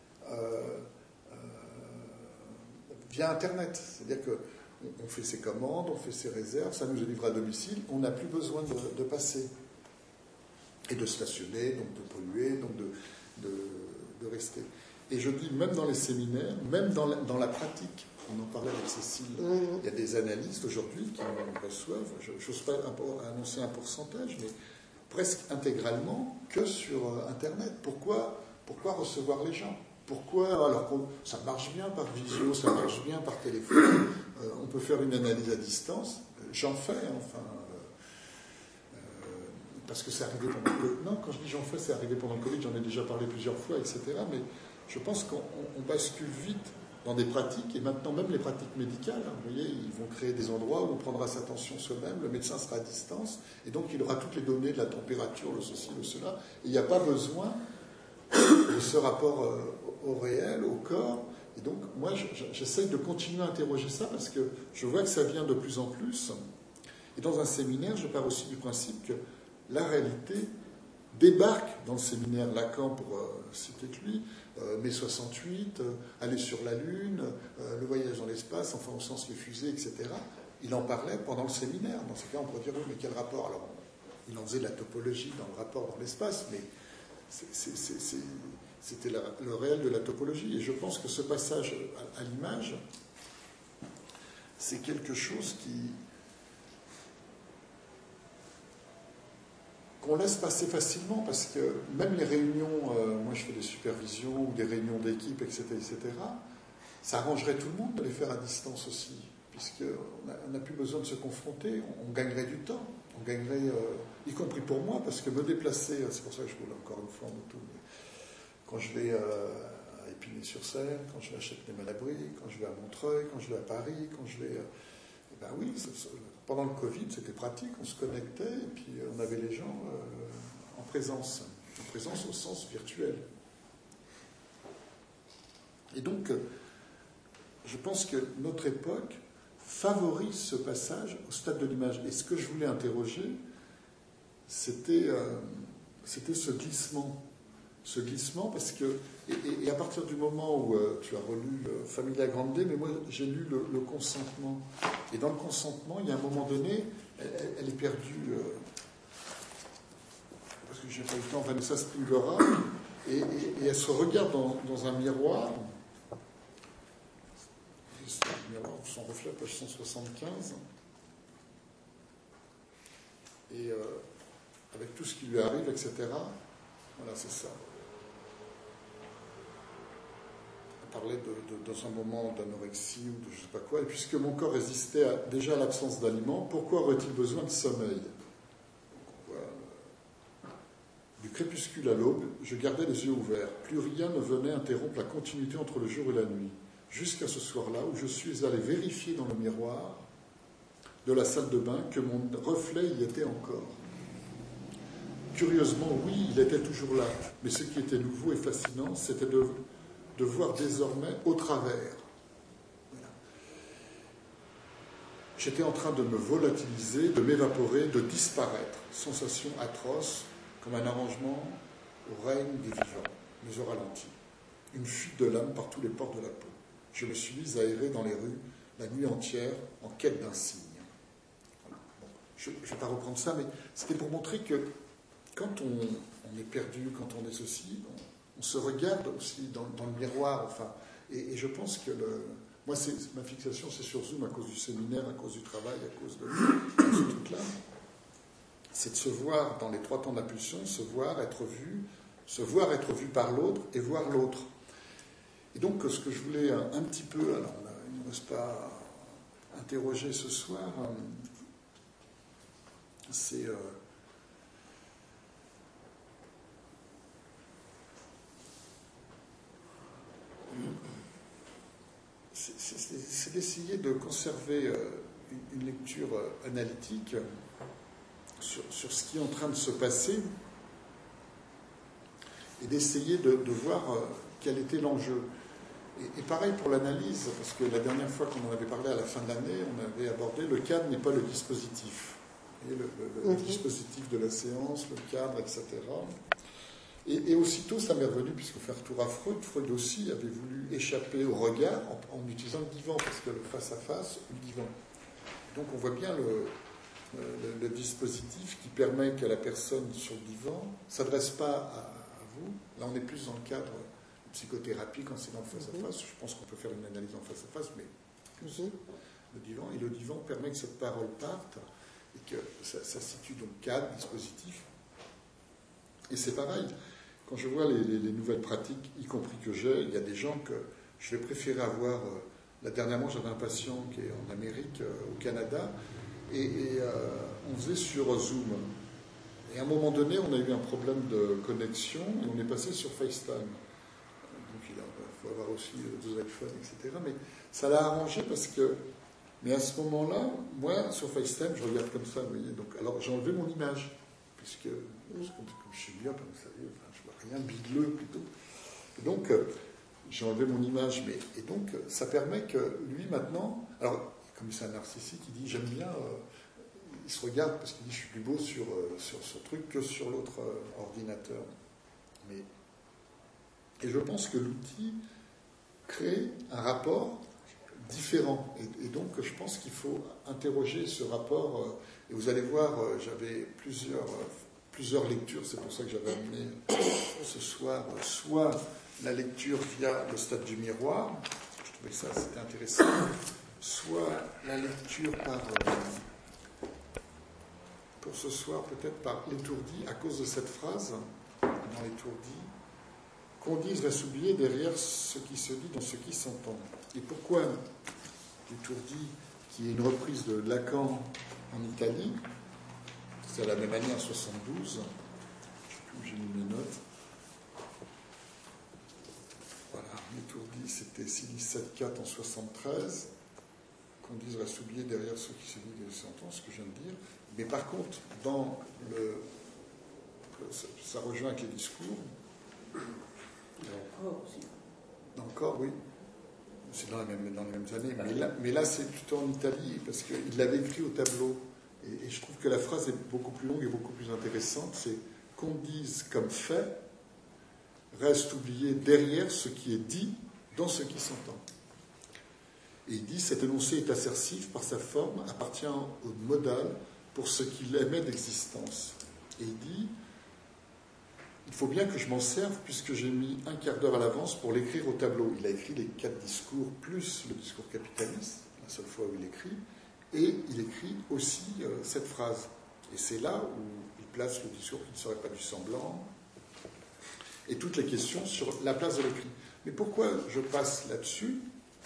via Internet, c'est-à-dire qu'on fait ses commandes, on fait ses réserves, ça nous est livré à domicile, on n'a plus besoin de passer. Et de stationner, donc de polluer, donc de rester. Et je dis, même dans les séminaires, même dans la pratique, on en parlait avec Cécile, il y a des analystes aujourd'hui qui en reçoivent, je n'ose pas annoncer un pourcentage, mais presque intégralement que sur Internet. Pourquoi recevoir les gens? Pourquoi, alors que ça marche bien par visio, ça marche bien par téléphone, on peut faire une analyse à distance, j'en fais, enfin... parce que c'est arrivé pendant le Covid. Non, quand je dis j'en fais, c'est arrivé pendant le Covid, j'en ai déjà parlé plusieurs fois, etc. Mais je pense qu'on bascule vite dans des pratiques, et maintenant même les pratiques médicales, hein, vous voyez, ils vont créer des endroits où on prendra sa tension soi-même, le médecin sera à distance, et donc il aura toutes les données de la température, le ceci, le cela, et il n'y a pas besoin de ce rapport au réel, au corps. Et donc moi, j'essaye de continuer à interroger ça, parce que je vois que ça vient de plus en plus. Et dans un séminaire, je pars aussi du principe que la réalité débarque dans le séminaire Lacan, pour citer que lui, mai 68, aller sur la Lune, le voyage dans l'espace, enfin au sens les fusées, etc. Il en parlait pendant le séminaire. Dans ce cas, on pourrait dire, oui, mais quel rapport? Alors, il en faisait de la topologie dans le rapport dans l'espace, mais c'était le réel de la topologie. Et je pense que ce passage à l'image, c'est quelque chose qu'on laisse passer facilement, parce que même les réunions, moi je fais des supervisions ou des réunions d'équipe, etc., ça arrangerait tout le monde de les faire à distance aussi, puisqu'on n'a plus besoin de se confronter, on gagnerait du temps, on gagnerait, y compris pour moi, parce que me déplacer, c'est pour ça que je roule encore une fois en moto, mais quand je vais à Épinay-sur-Seine, quand je vais à Châtenay-Malabry, quand je vais à Montreuil, quand je vais à Paris, quand je vais... ben oui, pendant le Covid, c'était pratique, on se connectait et puis on avait les gens en présence au sens virtuel. Et donc, je pense que notre époque favorise ce passage au stade de l'image. Et ce que je voulais interroger, c'était ce glissement. Ce glissement, parce que... Et à partir du moment où tu as relu Familia Grande, mais moi j'ai lu le consentement. Et dans le consentement, il y a un moment donné, elle est perdue, parce que j'ai pas eu le temps, Vanessa Springora, et elle se regarde dans un miroir, son reflet, page 175, et avec tout ce qui lui arrive, etc. Voilà, c'est ça. Parlait dans un moment d'anorexie ou de je ne sais pas quoi, et puisque mon corps résistait déjà à l'absence d'aliments, pourquoi aurait-il besoin de sommeil? Du crépuscule à l'aube, je gardais les yeux ouverts. Plus rien ne venait interrompre la continuité entre le jour et la nuit, jusqu'à ce soir-là où je suis allé vérifier dans le miroir de la salle de bain que mon reflet y était encore. Curieusement, oui, il était toujours là, mais ce qui était nouveau et fascinant, c'était de voir désormais au travers. Voilà. j'étais en train de me volatiliser, de m'évaporer, de disparaître. Sensation atroce, comme un arrangement au règne des vivants, mais au ralenti. Une fuite de l'âme par tous les pores de la peau. Je me suis mis à errer dans les rues la nuit entière en quête d'un signe. Voilà. Bon, je ne vais pas reprendre ça, mais c'était pour montrer que quand on est perdu, quand on est ceci, on se regarde aussi dans le miroir. Enfin, et je pense que moi, ma fixation, c'est sur Zoom à cause du séminaire, à cause du travail, à cause de ce truc-là. C'est de se voir dans les 3 temps d'impulsion, se voir être vu par l'autre et voir l'autre. Et donc, ce que je voulais un petit peu, alors il ne reste pas interroger ce soir, c'est d'essayer de conserver une lecture analytique sur ce qui est en train de se passer et d'essayer de voir quel était l'enjeu. Et pareil pour l'analyse, parce que la dernière fois qu'on en avait parlé à la fin de l'année, on avait abordé le cadre n'est pas le dispositif. Et le dispositif de la séance, le cadre, etc. Et aussitôt, ça m'est revenu, puisqu'on fait retour à Freud. Freud aussi avait voulu échapper au regard en utilisant le divan, parce que le face-à-face, le divan. Donc on voit bien le dispositif qui permet que la personne sur le divan ne s'adresse pas à vous. Là, on est plus dans le cadre de psychothérapie quand c'est dans le face-à-face. Je pense qu'on peut faire une analyse en face-à-face, mais plus le divan. Et le divan permet que cette parole parte et que ça situe donc cadre, dispositif. Et c'est pareil. Quand je vois les nouvelles pratiques, y compris que j'ai, il y a des gens que je vais préférer avoir. Là, dernièrement, j'avais un patient qui est en Amérique, au Canada, et on faisait sur Zoom. Et à un moment donné, on a eu un problème de connexion et on est passé sur FaceTime. Donc il faut avoir aussi 2 iPhones, etc. Mais ça l'a arrangé parce que. Mais à ce moment-là, moi, sur FaceTime, je regarde comme ça, vous voyez. Donc, alors j'ai enlevé mon image, puisque comme je suis myope, vous savez, enfin, je vois rien, bigleux plutôt. Et donc, j'ai enlevé mon image, et donc, ça permet que lui, maintenant, alors, comme c'est un narcissique, il dit, j'aime bien, il se regarde parce qu'il dit, je suis plus beau sur ce truc que sur l'autre ordinateur. Et je pense que l'outil crée un rapport différent. Et donc, je pense qu'il faut interroger ce rapport. Et vous allez voir, j'avais plusieurs lectures, c'est pour ça que j'avais amené ce soir, soit la lecture via le stade du miroir, je trouvais que ça c'était intéressant, soit la lecture pour ce soir peut-être par l'étourdi, à cause de cette phrase dans l'étourdi, qu'on dise va s'oublier derrière ce qui se dit dans ce qui s'entend. Et pourquoi l'étourdi, qui est une reprise de Lacan en Italie, c'est à la même année en 72, je ne sais plus où j'ai mis mes notes. Voilà, l'étourdi, c'était Silis 7-4 en 73, qu'on dise va s'oublier derrière ce qui se dit et s'entend, ce que je viens de dire. Mais par contre, ça rejoint avec les discours. Encore, oui. C'est dans les mêmes années. Mais là, c'est plutôt en Italie, parce qu'il l'avait écrit au tableau. Et je trouve que la phrase est beaucoup plus longue et beaucoup plus intéressante. C'est qu'on dise comme fait, reste oublié derrière ce qui est dit dans ce qui s'entend. Et il dit, cet énoncé est assertif par sa forme, appartient au modal pour ce qu'il émet d'existence. Et il dit, il faut bien que je m'en serve puisque j'ai mis un quart d'heure à l'avance pour l'écrire au tableau. Il a écrit les 4 discours plus le discours capitaliste, la seule fois où il écrit, et il écrit aussi cette phrase. Et c'est là où il place le discours qui ne serait pas du semblant, et toutes les questions sur la place de l'écrit. Mais pourquoi je passe là-dessus?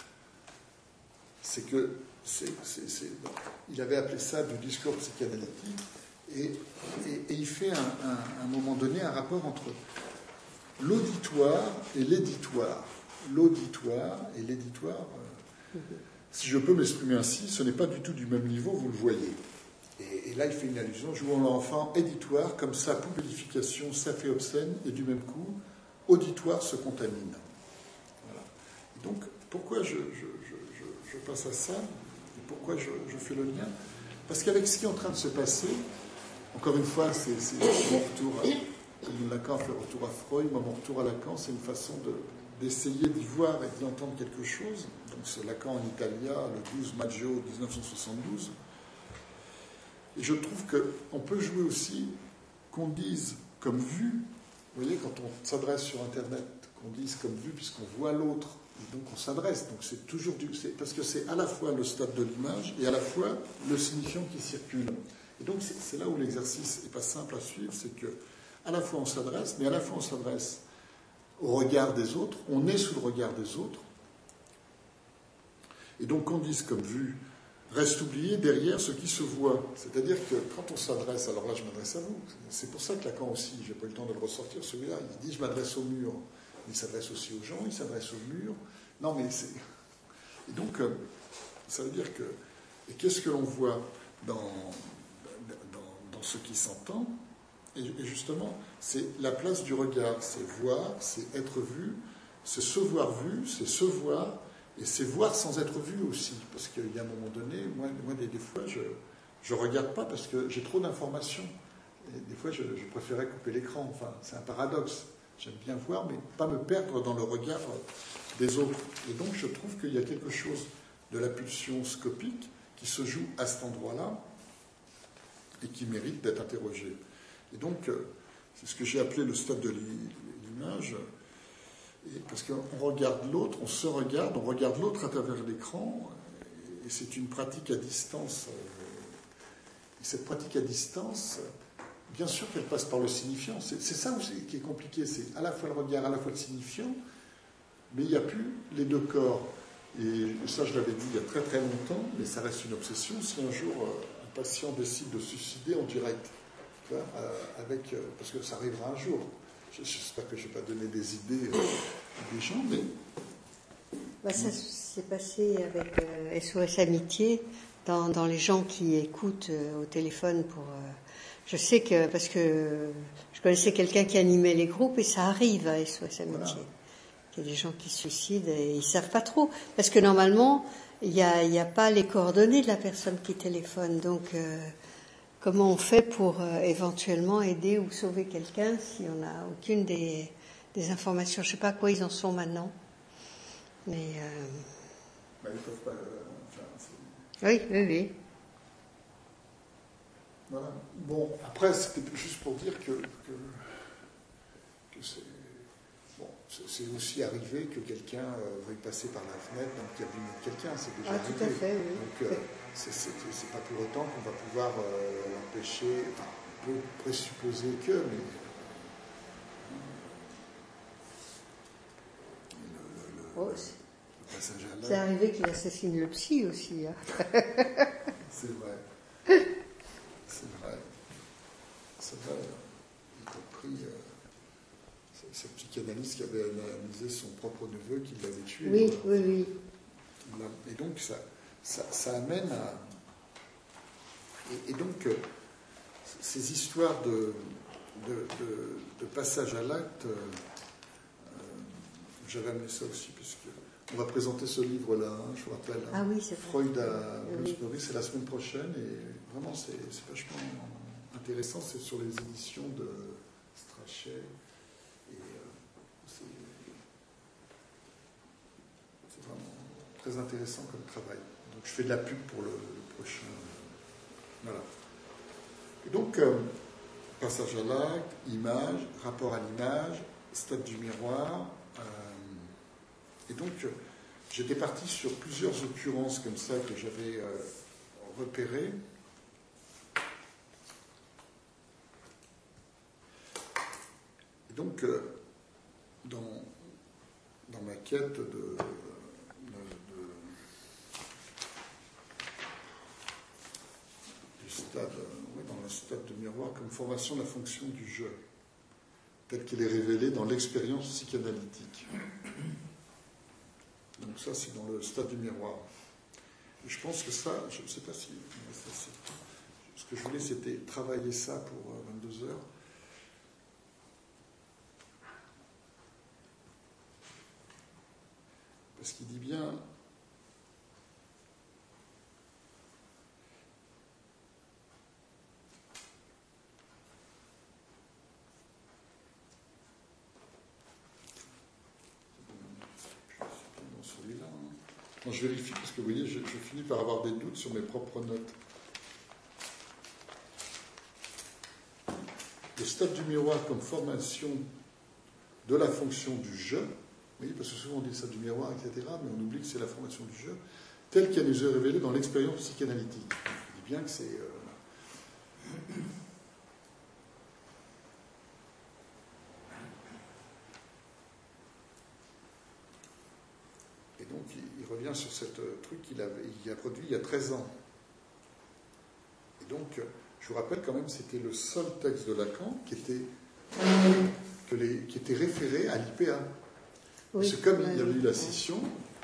C'est que il avait appelé ça du discours psychanalytique, et il fait à un moment donné un rapport entre l'auditoire et l'éditoire. L'auditoire et l'éditoire, si je peux m'exprimer ainsi, ce n'est pas du tout du même niveau, vous le voyez. Et là, il fait une allusion, jouons l'enfant, éditoire, comme ça, publication, ça fait obscène, et du même coup, auditoire se contamine. Voilà. Et donc, pourquoi je passe à ça? pourquoi je fais le lien? Parce qu'avec ce qui est en train de se passer, encore une fois, c'est mon retour, comme Lacan fait retour à Freud, moi mon retour à Lacan, c'est une façon d'essayer d'y voir et d'y entendre quelque chose. Donc c'est Lacan en Italia, le 12 maggio 1972. Et je trouve qu'on peut jouer aussi qu'on dise comme vu, vous voyez, quand on s'adresse sur Internet, qu'on dise comme vu, puisqu'on voit l'autre, et donc on s'adresse. Donc c'est toujours parce que c'est à la fois le stade de l'image et à la fois le signifiant qui circule. Et donc c'est là où l'exercice n'est pas simple à suivre, c'est que à la fois on s'adresse, mais à la fois on s'adresse au regard des autres, on est sous le regard des autres. Et donc qu'on dise comme vu, reste oublié derrière ce qui se voit. C'est-à-dire que quand on s'adresse, alors là je m'adresse à vous, c'est pour ça que Lacan aussi, j'ai pas eu le temps de le ressortir celui-là, il dit je m'adresse au mur, il s'adresse aussi aux gens, il s'adresse au mur. Non mais c'est... Et donc, ça veut dire que... Et qu'est-ce que l'on voit dans ce qui s'entend? Et justement, c'est la place du regard, c'est voir, c'est être vu, c'est se voir vu, c'est se voir, et c'est voir sans être vu aussi. Parce qu'il y a un moment donné, moi des fois, je ne regarde pas parce que j'ai trop d'informations. Et des fois, je préférais couper l'écran. Enfin, c'est un paradoxe. J'aime bien voir, mais pas me perdre dans le regard des autres. Et donc, je trouve qu'il y a quelque chose de la pulsion scopique qui se joue à cet endroit-là et qui mérite d'être interrogé. Et donc, c'est ce que j'ai appelé le stade de l'image, parce qu'on regarde l'autre, on se regarde, on regarde l'autre à travers l'écran, et c'est une pratique à distance. Et cette pratique à distance, bien sûr qu'elle passe par le signifiant. C'est ça aussi qui est compliqué, c'est à la fois le regard, à la fois le signifiant, mais il n'y a plus les deux corps. Et ça, je l'avais dit il y a très très longtemps, mais ça reste une obsession. Si un jour un patient décide de se suicider en direct, parce que ça arrivera un jour. J'espère que je ne vais pas donner des idées des gens, mais... Ça s'est passé avec SOS Amitié, dans les gens qui écoutent au téléphone pour... je sais que, parce que je connaissais quelqu'un qui animait les groupes, et ça arrive à SOS Amitié. Voilà. Il y a des gens qui se suicident et ils ne savent pas trop. Parce que normalement, il n'y a pas les coordonnées de la personne qui téléphone. Donc... comment on fait pour éventuellement aider ou sauver quelqu'un si on n'a aucune des informations? Je ne sais pas à quoi ils en sont maintenant. Mais ils ne peuvent pas... Oui. Voilà. Bon, après, c'était juste pour dire que c'est... Bon, c'est aussi arrivé que quelqu'un veuille passer par la fenêtre dans le cabinet de quelqu'un. C'est déjà arrivé. Tout à fait, oui. Donc, c'est pas pour autant qu'on va pouvoir l'empêcher. Enfin, on peut présupposer que, mais le passage à l'acte. C'est arrivé qu'il assassine le psy aussi. Hein. C'est vrai. Y compris ce psychanalyste qui avait analysé son propre neveu qui l'avait tué. Oui. Et donc, ça amène à... Et donc, ces histoires de passage à l'acte, j'avais amené ça aussi, puisqu'on va présenter ce livre-là, hein, je vous rappelle. Ah oui, c'est Freud à Bloomsbury, c'est la semaine prochaine, et vraiment, c'est vachement intéressant, c'est sur les éditions de Strachey, et c'est vraiment très intéressant comme travail. Donc, je fais de la pub pour le prochain... Voilà. Et donc, passage à l'acte, image, rapport à l'image, stade du miroir. Et donc, j'étais parti sur plusieurs occurrences comme ça que j'avais repérées. Et donc, dans ma quête dans le stade de miroir comme formation de la fonction du je, telle qu'elle est révélée dans l'expérience psychanalytique. Donc ça, c'est dans le stade du miroir. Et je pense que ça, je ne sais pas si... Ce que je voulais, c'était travailler ça pour 22 heures. Parce qu'il dit bien... Quand je vérifie, parce que vous voyez, je finis par avoir des doutes sur mes propres notes. Le stade du miroir comme formation de la fonction du je, oui, parce que souvent on dit ça du miroir, etc., mais on oublie que c'est la formation du je, telle qu'elle nous est révélée dans l'expérience psychanalytique. Je dis bien que c'est... Et donc il revient sur ce truc qu'il a produit il y a 13 ans. Et donc, je vous rappelle quand même, c'était le seul texte de Lacan qui était référé à l'IPA. Oui, parce que comme il y avait eu la scission,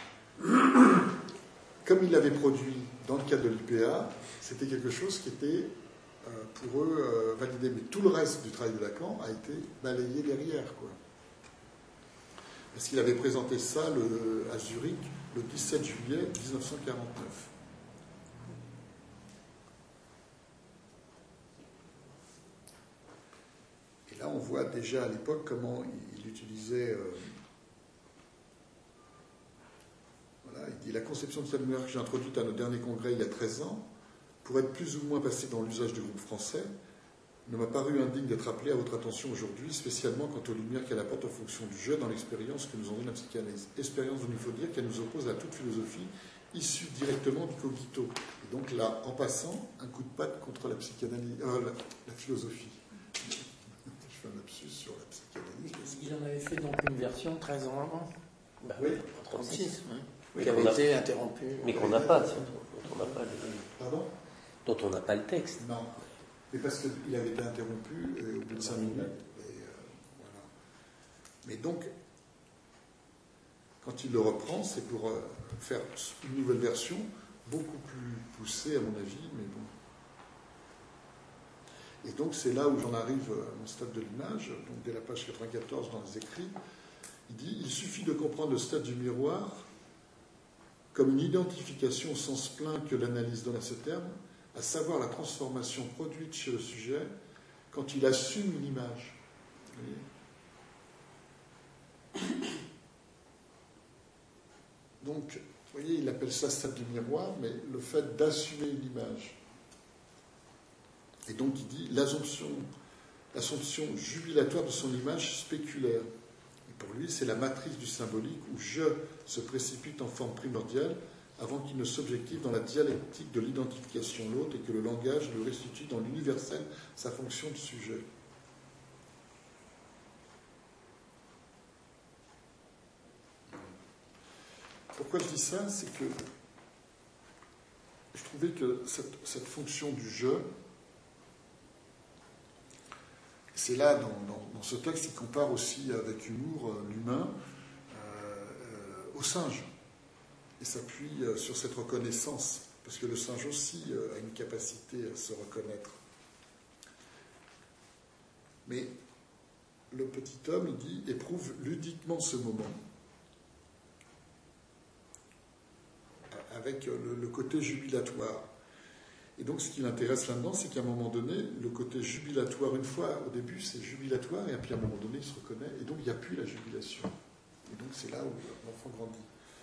comme il l'avait produit dans le cadre de l'IPA, c'était quelque chose qui était pour eux validé. Mais tout le reste du travail de Lacan a été balayé derrière, quoi. Parce qu'il avait présenté ça à Zurich le 17 juillet 1949. Et là, on voit déjà à l'époque comment il utilisait... voilà, il dit « La conception de cette mémoire que j'ai introduite à nos derniers congrès il y a 13 ans, pour être plus ou moins passée dans l'usage du groupe français, ne m'a paru indigne d'être appelé à votre attention aujourd'hui, spécialement quant aux lumières qu'elle apporte en fonction du jeu dans l'expérience que nous en donne la psychanalyse. Expérience dont il faut dire qu'elle nous oppose à toute philosophie issue directement du cogito. » Et donc là, en passant, un coup de patte contre la psychanalyse, la philosophie. Je fais un lapsus sur la psychanalyse. Il en avait fait donc une version 13 ans avant. Oui, en 36. Oui, qui avait été interrompue. Mais qu'on n'a pas, dont on n'a pas Pardon ? dont on n'a pas le texte. Non. Mais parce qu'il avait été interrompu au bout de 5 minutes. Et, voilà. Mais donc, quand il le reprend, c'est pour faire une nouvelle version, beaucoup plus poussée à mon avis, mais bon. Et donc c'est là où j'en arrive à mon stade de l'image, donc dès la page 94 dans les écrits, il dit « Il suffit de comprendre le stade du miroir comme une identification au sens plein que l'analyse donne à ce terme, à savoir la transformation produite chez le sujet quand il assume une image. » Vous voyez ? Donc, vous voyez, il appelle ça stade du miroir, mais le fait d'assumer une image. Et donc, il dit l'assomption jubilatoire de son image spéculaire. Et pour lui, c'est la matrice du symbolique où je se précipite en forme primordiale avant qu'il ne s'objective dans la dialectique de l'identification l'autre et que le langage lui restitue dans l'universel sa fonction de sujet. Pourquoi je dis ça ? C'est que je trouvais que cette fonction du je, c'est là, dans ce texte, il compare aussi avec humour l'humain au singe. Et s'appuie sur cette reconnaissance, parce que le singe aussi a une capacité à se reconnaître. Mais le petit homme, il dit, éprouve ludiquement ce moment, avec le côté jubilatoire. Et donc, ce qui l'intéresse là-dedans, c'est qu'à un moment donné, le côté jubilatoire, une fois, au début, c'est jubilatoire, et puis à un moment donné, il se reconnaît, et donc il n'y a plus la jubilation. Et donc, c'est là où l'enfant grandit.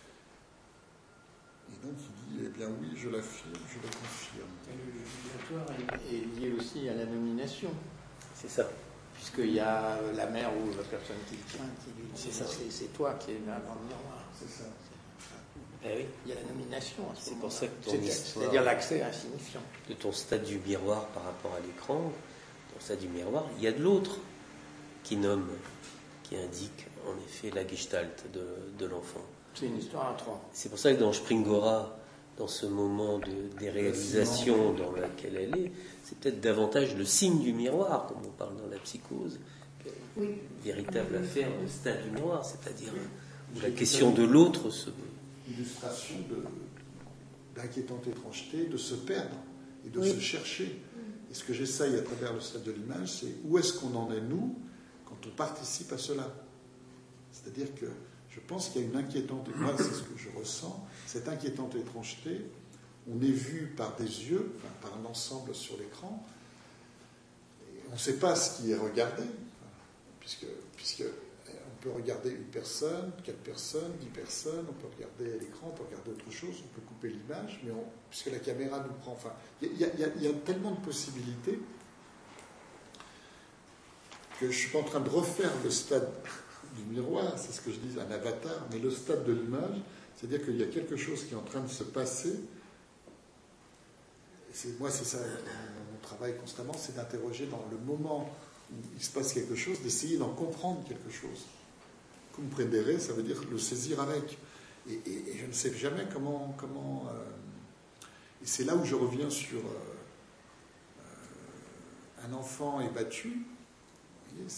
Et donc, il dit, eh bien oui, je l'affirme, je le confirme. Et le jubilatoire est lié aussi à la nomination. C'est ça. Puisqu'il y a la mère ou la personne qui le tient, qui lui dit, c'est ça. C'est toi qui es là dans le miroir. C'est ça. Eh oui. Il y a la nomination à ce C'est moment-là. pour ça que ton histoire, c'est-à-dire l'accès insignifiant. de ton stade du miroir par rapport à l'écran, ton stade du miroir, il y a de l'autre qui nomme, qui indique en effet la gestalt de l'enfant. C'est une histoire à trois. C'est pour ça que dans Springora, dans ce moment de déréalisation dans laquelle elle est, c'est peut-être davantage le signe du miroir, comme on parle dans la psychose, Oui. véritable affaire de stade du miroir, c'est-à-dire où la question de l'autre se... Illustration d'inquiétante étrangeté, de se perdre et de Oui. se chercher. Et ce que j'essaye à travers le stade de l'image, c'est où est-ce qu'on en est, nous, quand on participe à cela. C'est-à-dire que je pense qu'il y a une inquiétante, et moi c'est ce que je ressens, cette inquiétante étrangeté, on est vu par des yeux, enfin, par un ensemble sur l'écran, et on ne sait pas ce qui est regardé, puisque on peut regarder une personne, 4 personnes, 10 personnes, on peut regarder à l'écran, on peut regarder autre chose, on peut couper l'image, mais puisque la caméra nous prend... Enfin, il y a tellement de possibilités que je ne suis pas en train de refaire le stade du miroir, c'est ce que je dis, un avatar, mais le stade de l'image, c'est-à-dire qu'il y a quelque chose qui est en train de se passer. Moi, c'est ça, mon travail constamment, c'est d'interroger dans le moment où il se passe quelque chose, d'essayer d'en comprendre quelque chose. Comprendere, ça veut dire le saisir avec. Et je ne sais jamais comment et c'est là où je reviens sur un enfant est battu. Vous voyez,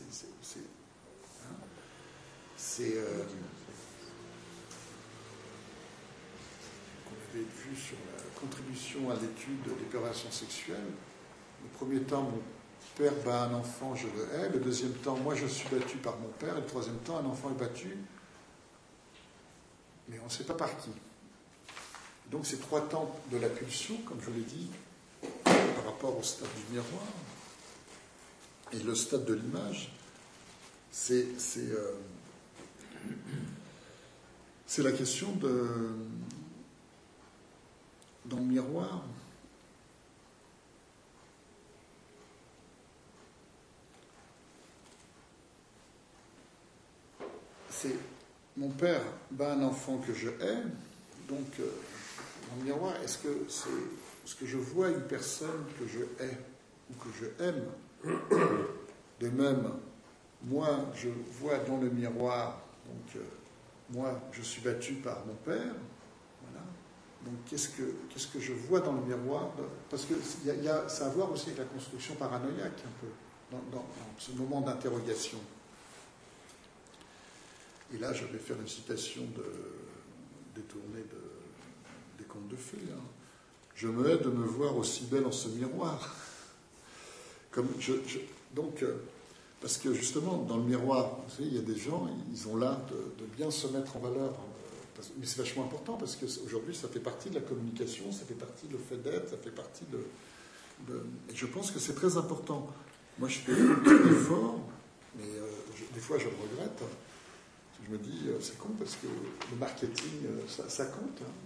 qu'on avait vu sur la contribution à l'étude des perversions sexuelles. Le premier temps, mon père bat un enfant, je le hais. Le deuxième temps, moi je suis battu par mon père. Et le troisième temps, un enfant est battu, mais on ne sait pas par qui. Donc ces 3 temps de la pulsion, comme je l'ai dit, par rapport au stade du miroir et le stade de l'image, c'est la question dans le miroir. C'est mon père bat un enfant que je hais, donc dans le miroir, est-ce que je vois une personne que je hais ou que je aime? De même, moi, je vois dans le miroir, donc moi, je suis battu par mon père, voilà. Donc qu'est-ce que je vois dans le miroir? Parce que ça a à voir aussi avec la construction paranoïaque, un peu, dans ce moment d'interrogation. Et là, je vais faire une citation détournée des contes de fées. Hein. Je me hais de me voir aussi belle en ce miroir. Donc, parce que justement, dans le miroir, vous savez, il y a des gens, ils ont l'art de bien se mettre en valeur. Mais c'est vachement important parce qu'aujourd'hui, ça fait partie de la communication, ça fait partie de le fait d'être, ça fait partie et je pense que c'est très important. Moi, je fais un effort, mais des fois, je le regrette. Je me dis, c'est con parce que le marketing, ça compte. Hein.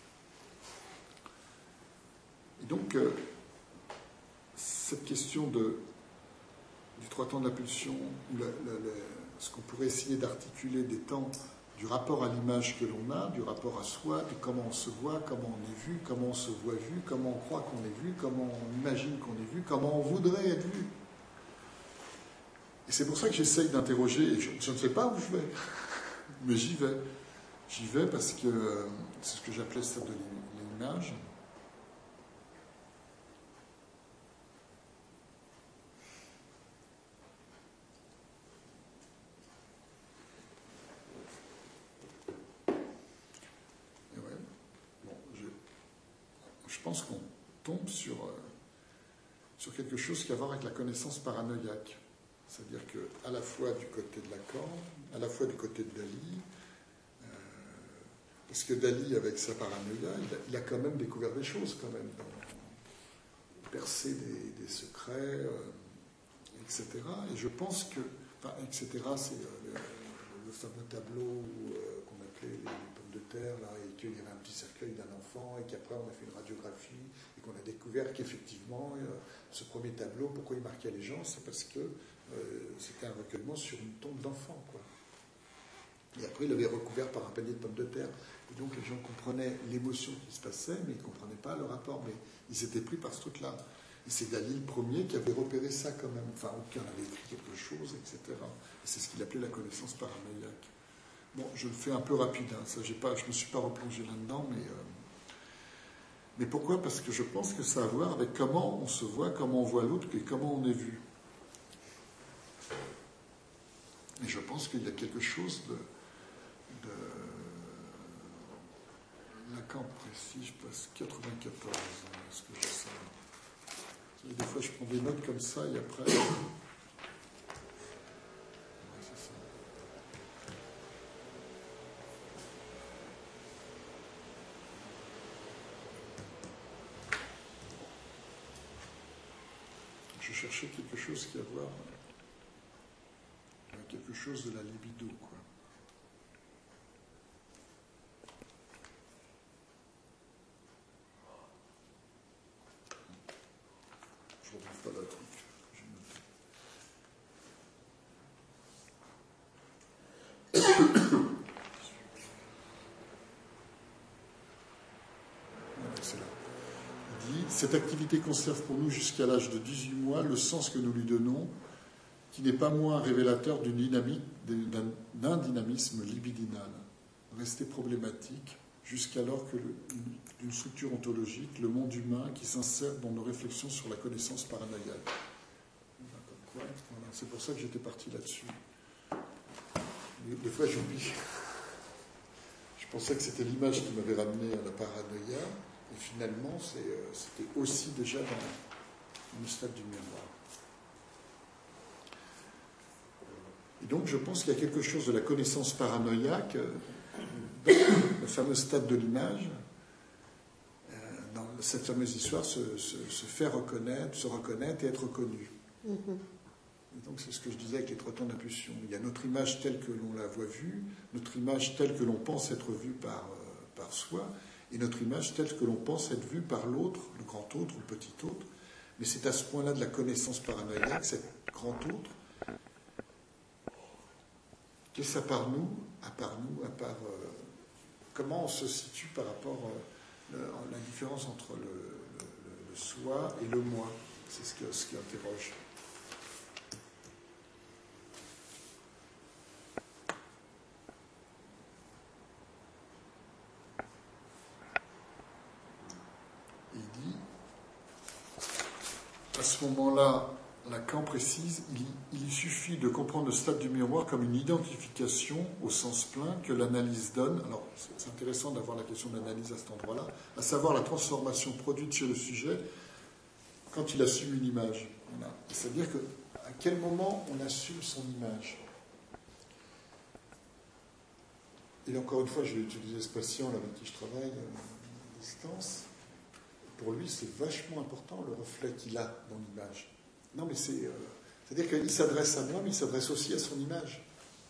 Et donc, cette question du 3 temps de la pulsion, ce qu'on pourrait essayer d'articuler des temps du rapport à l'image que l'on a, du rapport à soi, de comment on se voit, comment on est vu, comment on se voit vu, comment on croit qu'on est vu, comment on imagine qu'on est vu, comment on voudrait être vu. Et c'est pour ça que j'essaye d'interroger, et je ne sais pas où je vais. Mais j'y vais. J'y vais parce que c'est ce que j'appelais stade de l'image. Et ouais. Bon, je pense qu'on tombe sur quelque chose qui a à voir avec la connaissance paranoïaque. C'est-à-dire qu'à la fois du côté de Lacan, à la fois du côté de Dali, parce que Dali, avec sa paranoïa, il a quand même découvert des choses, quand même, percé des secrets, etc. Et je pense que, enfin, etc., c'est le fameux tableau qu'on appelait les pommes de terre, là, et qu'il y avait un petit cercueil d'un enfant, et qu'après on a fait une radiographie, et qu'on a découvert qu'effectivement, ce premier tableau, pourquoi il marquait les gens, c'est parce que c'était un recueillement sur une tombe d'enfant, quoi. Et après, il l'avait recouvert par un panier de pommes de terre. Et donc, les gens comprenaient l'émotion qui se passait, mais ils ne comprenaient pas le rapport. Mais ils s'étaient pris par ce truc-là. Et c'est Dali le premier qui avait repéré ça quand même. Enfin, ou qui en avait écrit quelque chose, etc. Et c'est ce qu'il appelait la connaissance paranoïaque. Bon, je le fais un peu rapide. Hein. Ça, je ne me suis pas replongé là-dedans, mais pourquoi? Parce que je pense que ça a à voir avec comment on se voit, comment on voit l'autre et comment on est vu. Et je pense qu'il y a quelque chose de Lacan précis, je passe 94, est-ce que j'ai ça? Et des fois je prends des notes comme ça et après... Ouais, c'est ça. Je cherchais quelque chose qui a à voir... quelque quelque chose de la libido, quoi. Je ne retrouve pas la truc. J'ai noté. C'est là. Il dit, cette activité conserve pour nous jusqu'à l'âge de 18 mois le sens que nous lui donnons, qui n'est pas moins révélateur d'un dynamisme libidinal, resté problématique jusqu'alors que d'une structure ontologique, le monde humain qui s'insère dans nos réflexions sur la connaissance paranoïaque. Voilà, c'est pour ça que j'étais parti là-dessus. Des fois, j'oublie. Je pensais que c'était l'image qui m'avait ramené à la paranoïa, et finalement, c'était aussi déjà dans le stade du miroir. Et donc, je pense qu'il y a quelque chose de la connaissance paranoïaque, dans le fameux stade de l'image, dans cette fameuse histoire, se faire reconnaître, se reconnaître et être reconnu. Et donc, c'est ce que je disais avec les 3 temps d'impulsion. Il y a notre image telle que l'on la voit vue, notre image telle que l'on pense être vue par soi, et notre image telle que l'on pense être vue par l'autre, le grand autre ou le petit autre. Mais c'est à ce point-là de la connaissance paranoïaque, cet grand autre, qu'est-ce à part nous, comment on se situe par rapport à la différence entre le soi et le moi. C'est ce qui interroge. Il dit, à ce moment-là, Lacan précise, il suffit de comprendre le stade du miroir comme une identification au sens plein que l'analyse donne. Alors, c'est intéressant d'avoir la question d'analyse à cet endroit-là, à savoir la transformation produite chez le sujet quand il assume une image. Voilà. C'est-à-dire à quel moment on assume son image. Et encore une fois, je vais utiliser ce patient avec qui je travaille à distance. Pour lui, c'est vachement important le reflet qu'il a dans l'image. Non, mais c'est-à-dire qu'il s'adresse à moi, mais il s'adresse aussi à son image.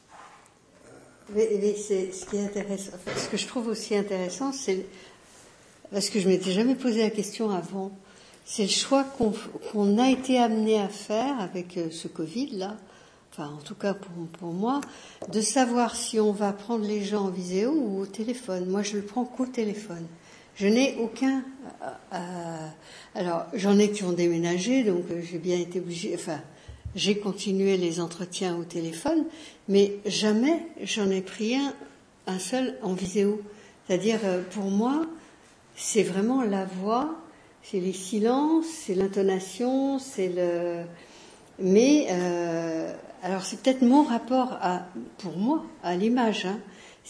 Mais c'est ce qui est intéressant. Enfin, ce que je trouve aussi intéressant, c'est parce que je m'étais jamais posé la question avant. C'est le choix qu'on a été amené à faire avec ce Covid-là. Enfin, en tout cas pour moi, de savoir si on va prendre les gens en vidéo ou au téléphone. Moi, je le prends qu'au téléphone. Je n'ai aucun... alors, j'en ai qui ont déménagé, donc j'ai bien été obligée... Enfin, j'ai continué les entretiens au téléphone, mais jamais j'en ai pris un seul en vidéo. C'est-à-dire, pour moi, c'est vraiment la voix, c'est les silences, c'est l'intonation, c'est le... Mais, alors c'est peut-être mon rapport, pour moi, à l'image, hein.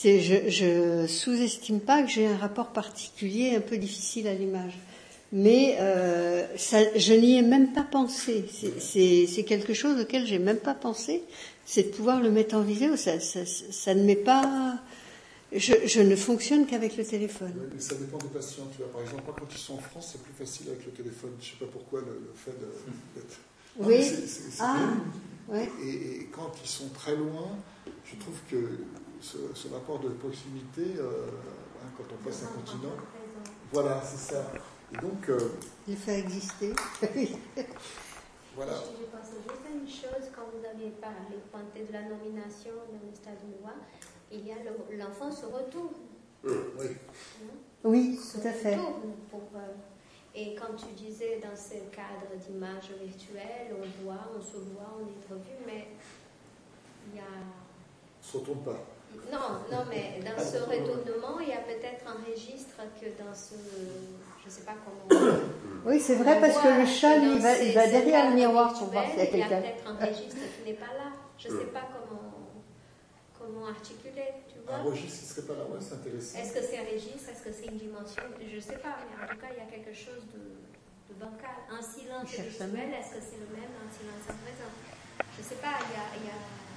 Je sous-estime pas que j'ai un rapport particulier un peu difficile à l'image, mais je n'y ai même pas pensé. C'est quelque chose auquel j'ai même pas pensé, c'est de pouvoir le mettre en vidéo. Ça ne m'est pas. Je ne fonctionne qu'avec le téléphone. Oui, mais ça dépend des patients. Tu vois, par exemple, quand ils sont en France, c'est plus facile avec le téléphone. Je ne sais pas pourquoi le fait d'être. Oui. Ouais. Et quand ils sont très loin, je trouve que ce rapport de proximité, quand on passe un continent, voilà, c'est ça. Et donc, il fait exister. Voilà. Je pense juste à une chose, quand vous aviez pointé de la nomination dans le stade de loi, il y a l'enfant se retourne. Oui. Oui, tout à fait. Et quand tu disais dans ce cadre d'image virtuelle, on se voit, on est revu, mais il y a... On ne se retourne pas. Non, mais dans ce retournement, il y a peut-être un registre que dans ce... Je ne sais pas comment... Oui, c'est vrai, parce que le chat, lui, il va derrière le miroir pour voir s'il y a quelqu'un. Il y a peut-être un registre qui n'est pas là. Je ne sais pas comment articuler, tu vois. Un registre qui ne serait pas là, ouais, c'est intéressant. Est-ce que c'est un registre? Est-ce que c'est une dimension? Je ne sais pas, mais en tout cas, il y a quelque chose de bancal. Un silence virtuel, est-ce que c'est le même un silence en présent? Je ne sais pas, il y a...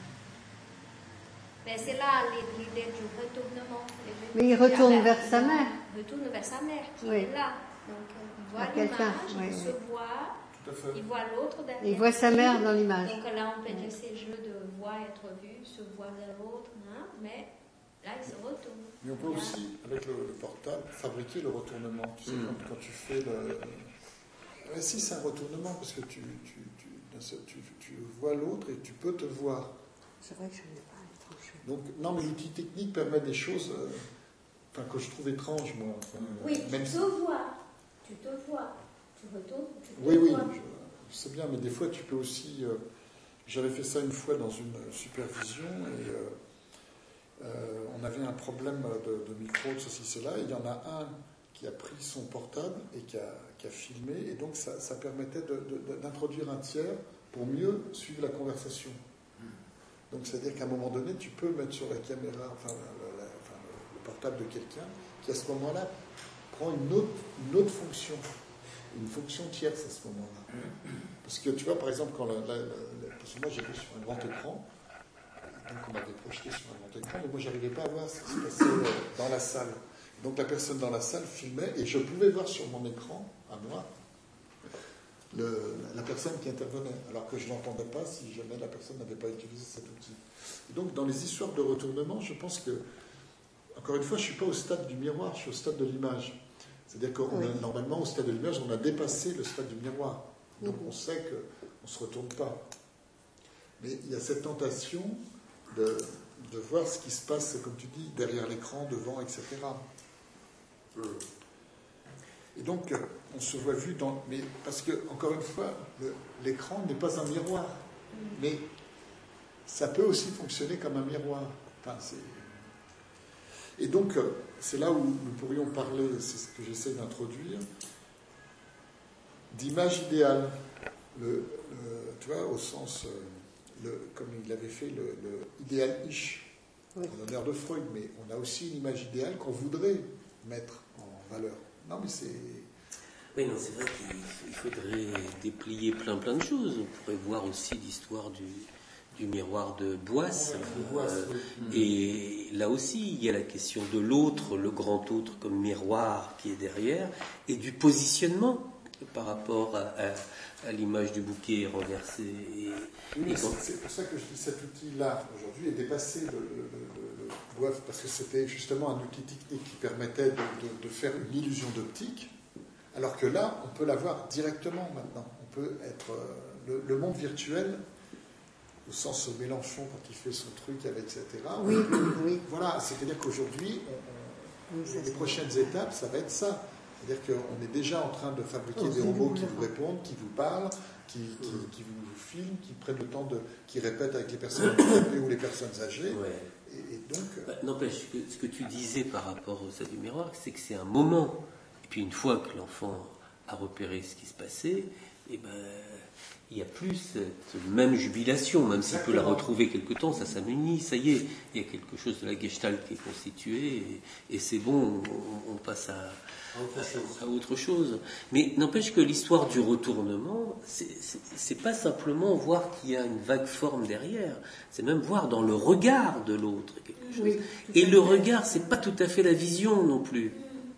Mais c'est là l'idée du retournement. Mais il retourne vers sa mère. Il retourne vers sa mère, qui est là. Donc, il voit l'image, il se voit, Tout à fait. Il voit l'autre derrière. Il voit sa mère dans l'image. Donc là, on peut dire ces jeux de voir, être vu, se voir vers l'autre, hein, mais là, il se retourne. Mais on peut aussi, avec le portable, fabriquer le retournement. Tu sais, quand tu fais le... Ouais, si, c'est un retournement, parce que tu vois l'autre et tu peux te voir. C'est vrai que je n'ai pas étrange. Donc, non, mais l'outil technique permet des choses que je trouve étranges, moi. Oui, même tu te vois. Tu te vois. Tu retournes, tu te oui, vois. Je sais bien, mais des fois, tu peux aussi... j'avais fait ça une fois dans une supervision, et on avait un problème de micro, de ceci, cela, et il y en a un qui a pris son portable et qui a filmé, et donc ça permettait d'introduire un tiers pour mieux suivre la conversation. Donc c'est-à-dire qu'à un moment donné, tu peux mettre sur la caméra, le portable de quelqu'un, qui à ce moment-là prend une autre fonction, une fonction tierce à ce moment-là. Parce que tu vois, par exemple, parce que moi j'étais sur un grand écran, donc on m'avait projeté sur un grand écran, mais moi j'arrivais pas à voir ce qui se passait dans la salle. Donc la personne dans la salle filmait, et je pouvais voir sur mon écran, à moi, la personne qui intervenait, alors que je ne l'entendais pas si jamais la personne n'avait pas utilisé cet outil. Et donc dans les histoires de retournement, je pense que, encore une fois, je ne suis pas au stade du miroir, je suis au stade de l'image. C'est-à-dire que normalement, au stade de l'image, on a dépassé le stade du miroir. Donc on sait qu'on ne se retourne pas. Mais il y a cette tentation de voir ce qui se passe, comme tu dis, derrière l'écran, devant, etc. Et donc, on se voit vu dans... Mais parce que, encore une fois, l'écran n'est pas un miroir. Mais ça peut aussi fonctionner comme un miroir. Et donc, c'est là où nous pourrions parler, c'est ce que j'essaie d'introduire, d'image idéale. Tu vois, au sens... comme il avait fait le idéal-ish, en l'honneur de Freud, mais on a aussi une image idéale qu'on voudrait mettre en valeur. Non, mais c'est... Oui, non, c'est vrai qu'il faudrait déplier plein de choses. On pourrait voir aussi l'histoire du miroir de Boisse. Et là aussi, il y a la question de l'autre, le grand autre comme miroir qui est derrière, et du positionnement par rapport à l'image du bouquet renversé. C'est pour ça que je dis cet outil-là, aujourd'hui, est dépassé le Boisse, parce que c'était justement un outil technique qui permettait de faire une illusion d'optique, alors que là, on peut l'avoir directement maintenant. On peut être... le monde virtuel, au sens Mélenchon, quand il fait son truc, etc. Oui. Voilà, c'est-à-dire qu'aujourd'hui, les prochaines étapes, ça va être ça. C'est-à-dire qu'on est déjà en train de fabriquer des robots qui vous répondent, qui vous parlent, qui vous filment, qui prennent le temps qui répètent avec les personnes handicapées ou les personnes âgées. Ouais. Et donc... N'empêche que ce que tu disais par rapport au stade du miroir, c'est que c'est un moment. Et puis une fois que l'enfant a repéré ce qui se passait, et il n'y a plus cette même jubilation, même s'il peut la retrouver quelque temps, ça s'amenuise, ça y est, il y a quelque chose de la gestalt qui est constitué, et c'est bon, on passe à autre chose. Mais n'empêche que l'histoire du retournement, c'est pas simplement voir qu'il y a une vague forme derrière, c'est même voir dans le regard de l'autre quelque chose. Et le regard, c'est pas tout à fait la vision non plus.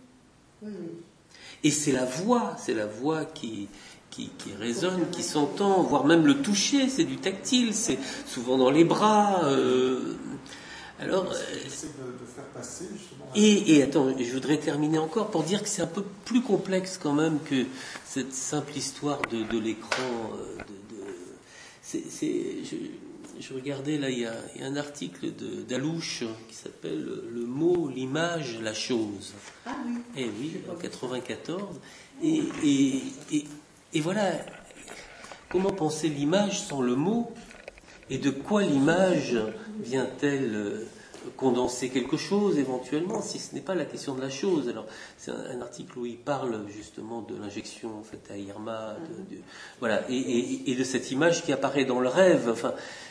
Et c'est la voix qui résonne, qui s'entend, voire même le toucher, c'est du tactile, c'est souvent dans les bras. Alors, j'essaie de faire passer justement. Et attends, je voudrais terminer encore pour dire que c'est un peu plus complexe quand même que cette simple histoire de l'écran. Je regardais là, il y a un article d'Alouche qui s'appelle Le mot, l'image, la chose. Ah oui. Eh oui, en 94. Et voilà, comment penser l'image sans le mot? Et de quoi l'image vient-elle condenser quelque chose éventuellement, si ce n'est pas la question de la chose? Alors, c'est un article où il parle justement de l'injection faite à Irma, voilà, et de cette image qui apparaît dans le rêve. Enfin,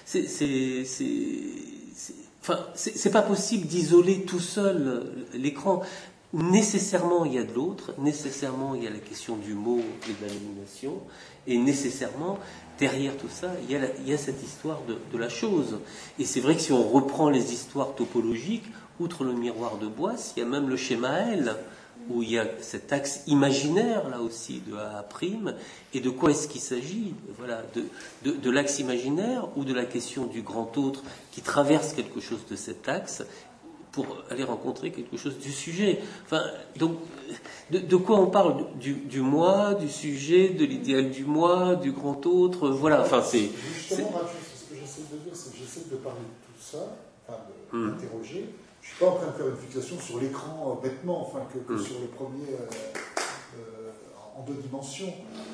c'est pas possible d'isoler tout seul l'écran. Nécessairement, il y a de l'autre, nécessairement, il y a la question du mot et de la nomination, et nécessairement, derrière tout ça, il y a cette histoire de la chose. Et c'est vrai que si on reprend les histoires topologiques, outre le miroir de Boisse, il y a même le schéma L, où il y a cet axe imaginaire, là aussi, de A', et de quoi est-ce qu'il s'agit? Voilà, de l'axe imaginaire ou de la question du grand autre qui traverse quelque chose de cet axe pour aller rencontrer quelque chose du sujet. Enfin, donc, de quoi on parle? Du moi, du sujet, de l'idéal du moi, du grand autre, voilà. Enfin, c'est... Justement, ce que j'essaie de dire, c'est que j'essaie de parler de tout ça, enfin, d'interroger. Je ne suis pas en train de faire une fixation sur l'écran bêtement, enfin, que sur le premier en 2 dimensions.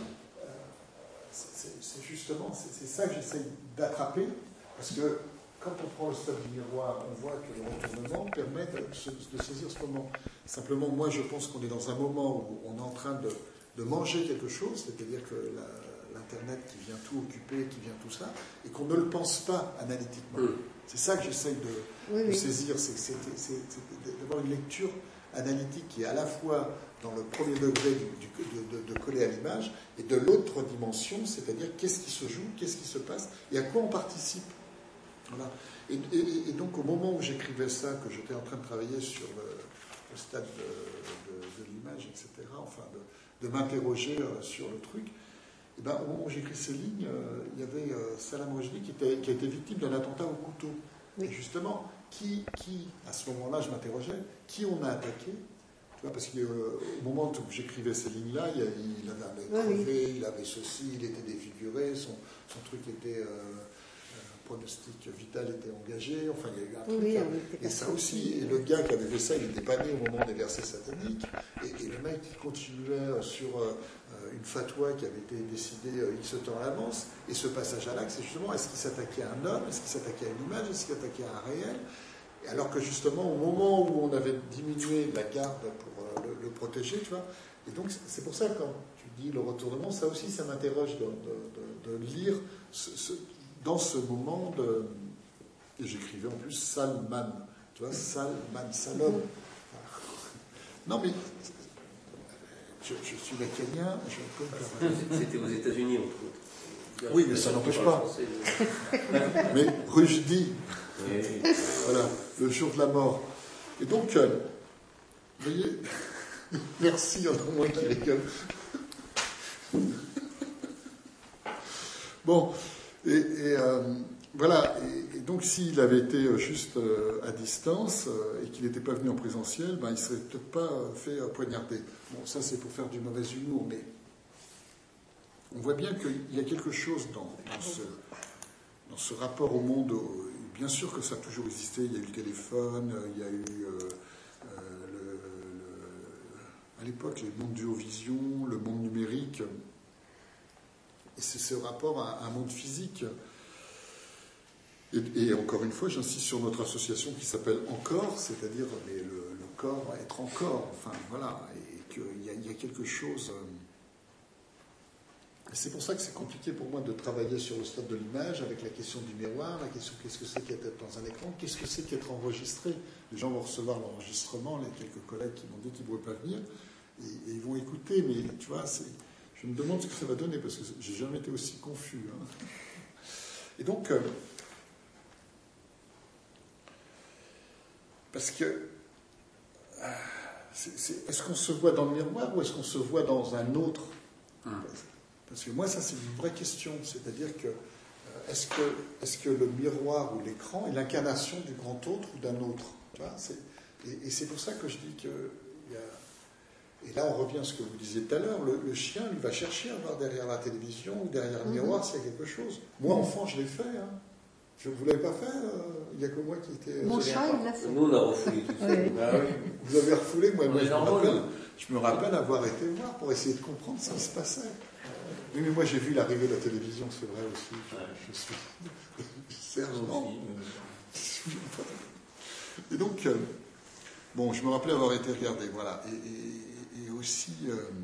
C'est justement, c'est ça que j'essaie d'attraper, parce que quand on prend le stade du miroir, on voit que le retournement permet de saisir ce moment. Simplement, moi, je pense qu'on est dans un moment où on est en train de manger quelque chose, c'est-à-dire que l'Internet qui vient tout occuper, qui vient tout ça, et qu'on ne le pense pas analytiquement. C'est ça que j'essaye de saisir, c'est d'avoir une lecture analytique qui est à la fois dans le premier degré de coller à l'image, et de l'autre dimension, c'est-à-dire qu'est-ce qui se joue, qu'est-ce qui se passe, et à quoi on participe. Voilà. Et donc, au moment où j'écrivais ça, que j'étais en train de travailler sur le stade de l'image, etc., enfin, de m'interroger sur le truc, et ben, au moment où j'écris ces lignes, il y avait Salam Rushdie qui a été victime d'un attentat au couteau. Oui. Et justement, qui, à ce moment-là, je m'interrogeais, qui on a attaqué? Tu vois, parce qu'au moment où j'écrivais ces lignes-là, il avait crevé, il avait ceci, il était défiguré, son truc était... pronostic vital était engagé, enfin il y a eu un truc. Et ça aussi, et le gars qui avait fait ça, il n'était pas né au moment des versets sataniques, et le mec qui continuait sur une fatwa qui avait été décidée X temps à l'avance, et ce passage à l'acte, c'est justement, est-ce qu'il s'attaquait à un homme, est-ce qu'il s'attaquait à une image, est-ce qu'il s'attaquait à un réel? Et alors que justement, au moment où on avait diminué la garde pour le protéger, tu vois, et donc c'est pour ça que quand tu dis le retournement, ça aussi, ça m'interroge de lire dans ce moment et j'écrivais en plus Salman, tu vois, Salman, Salom. Non mais, je suis lacanien, je peux... C'était aux États-Unis, entre autres. Oui, mais ça n'empêche pas. Mais Rushdie, voilà, le jour de la mort. Et donc, vous voyez, merci, il y en a moins qui rigolent. Bon. Et voilà, et donc s'il avait été juste à distance et qu'il n'était pas venu en présentiel, ben, il ne serait peut-être pas fait poignarder. Bon, ça c'est pour faire du mauvais humour, mais on voit bien qu'il y a quelque chose dans ce rapport au monde. Bien sûr que ça a toujours existé, il y a eu le téléphone, il y a eu à l'époque les mondes du haut-vision, le monde numérique. Et c'est ce rapport à un monde physique. Et encore une fois, j'insiste sur notre association qui s'appelle Encore, c'est-à-dire le corps, être encore, enfin voilà, et qu'il y a quelque chose... Et c'est pour ça que c'est compliqué pour moi de travailler sur le stade de l'image, avec la question du miroir, la question qu'est-ce que c'est qu'être dans un écran, qu'est-ce que c'est qu'être enregistré. Les gens vont recevoir l'enregistrement, les quelques collègues qui m'ont dit qu'ils ne pouvaient pas venir, et ils vont écouter, mais tu vois, je me demande ce que ça va donner, parce que j'ai jamais été aussi confus. Hein. Et donc, parce que, est-ce qu'on se voit dans le miroir ou est-ce qu'on se voit dans un autre? Parce que moi, ça, c'est une vraie question. C'est-à-dire que, est-ce que le miroir ou l'écran est l'incarnation du grand autre ou d'un autre? Tu vois, et c'est pour ça que je dis que... Et là, on revient à ce que vous disiez tout à l'heure, le chien, il va chercher à voir derrière la télévision ou derrière le miroir s'il y a quelque chose. Moi, enfant, je l'ai fait. Hein. Vous ne l'avez pas fait il n'y a que moi qui était... Mon chat, il l'a fait. Nous, on a refoulé tout ça. Ah, oui. Vous avez refoulé, moi je me rappelle avoir été voir pour essayer de comprendre ce qui se passait. Oui, mais moi, j'ai vu l'arrivée de la télévision, c'est vrai aussi. Je suis... Serge, non. Et donc, bon, je me rappelais avoir été regardé, voilà. Et aussi